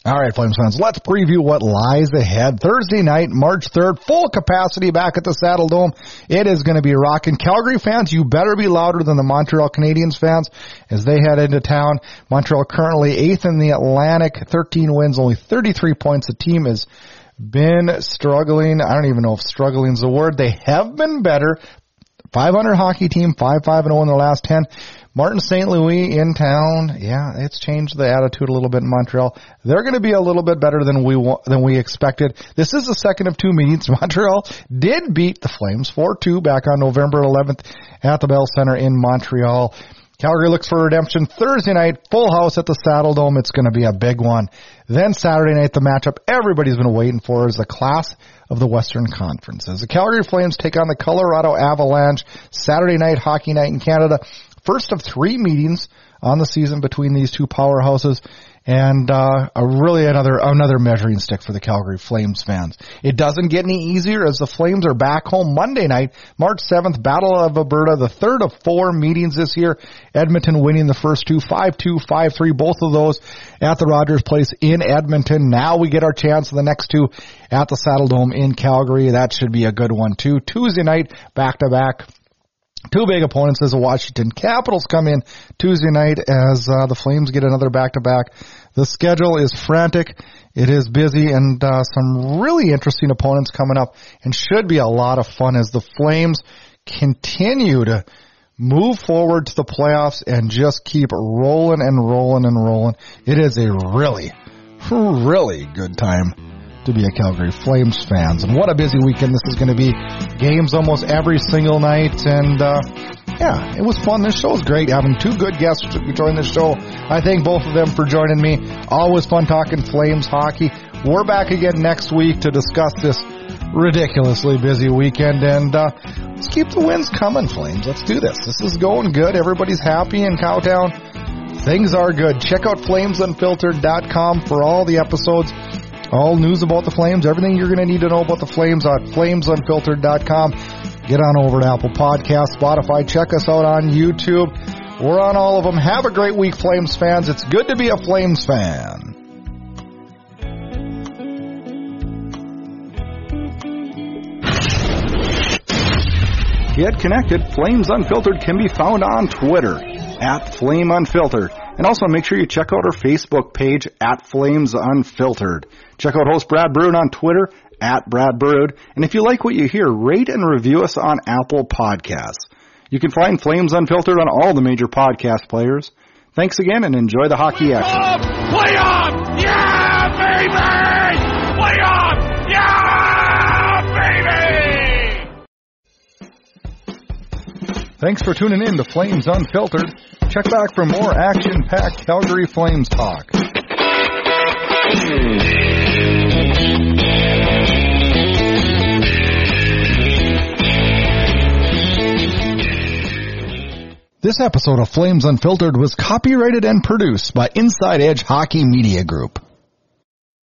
All right, Flames fans, let's preview what lies ahead. Thursday night, March third, full capacity back at the Saddle Dome. It is going to be rocking. Calgary fans, you better be louder than the Montreal Canadiens fans as they head into town. Montreal currently eighth in the Atlantic, thirteen wins, only thirty-three points. The team has been struggling. I don't even know if struggling is the word. They have been better. five hundred hockey team, five five and oh in their last ten. Martin Saint Louis in town. Yeah, it's changed the attitude a little bit in Montreal. They're going to be a little bit better than we than we expected. This is the second of two meetings. Montreal did beat the Flames four two back on November eleventh at the Bell Center in Montreal. Calgary looks for redemption Thursday night, full house at the Saddle Dome. It's going to be a big one. Then Saturday night, the matchup everybody's been waiting for is the class of the Western Conference. As the Calgary Flames take on the Colorado Avalanche, Saturday night, hockey night in Canada. First of three meetings on the season between these two powerhouses, and uh, a really another another measuring stick for the Calgary Flames fans. It doesn't get any easier as the Flames are back home Monday night, March seventh, Battle of Alberta, the third of four meetings this year. Edmonton winning the first two, five two, five three, both of those at the Rogers Place in Edmonton. Now we get our chance of the next two at the Saddle Dome in Calgary. That should be a good one too. Tuesday night, back-to-back. Two big opponents as the Washington Capitals come in Tuesday night as uh, the Flames get another back-to-back. The schedule is frantic. It is busy, and uh, some really interesting opponents coming up, and should be a lot of fun as the Flames continue to move forward to the playoffs and just keep rolling and rolling and rolling. It is a really, really good time to be a Calgary Flames fans. And what a busy weekend this is going to be. Games almost every single night. And, uh, yeah, it was fun. This show is great. Having two good guests to join the show. I thank both of them for joining me. Always fun talking Flames hockey. We're back again next week to discuss this ridiculously busy weekend. And, uh, let's keep the wins coming, Flames. Let's do this. This is going good. Everybody's happy in Cowtown. Things are good. Check out flames unfiltered dot com for all the episodes. All news about the Flames, everything you're going to need to know about the Flames on flames unfiltered dot com. Get on over to Apple Podcasts, Spotify. Check us out on YouTube. We're on all of them. Have a great week, Flames fans. It's good to be a Flames fan. Get connected. Flames Unfiltered can be found on Twitter at Flame Unfiltered. And also make sure you check out our Facebook page at Flames Unfiltered. Check out host Brad Brood on Twitter at Brad Brood. And if you like what you hear, rate and review us on Apple Podcasts. You can find Flames Unfiltered on all the major podcast players. Thanks again and enjoy the hockey action. Play on! Yeah, baby! Play on! Yeah, baby! Thanks for tuning in to Flames Unfiltered. Check back for more action-packed Calgary Flames talk. This episode of Flames Unfiltered was copyrighted and produced by Inside Edge Hockey Media Group.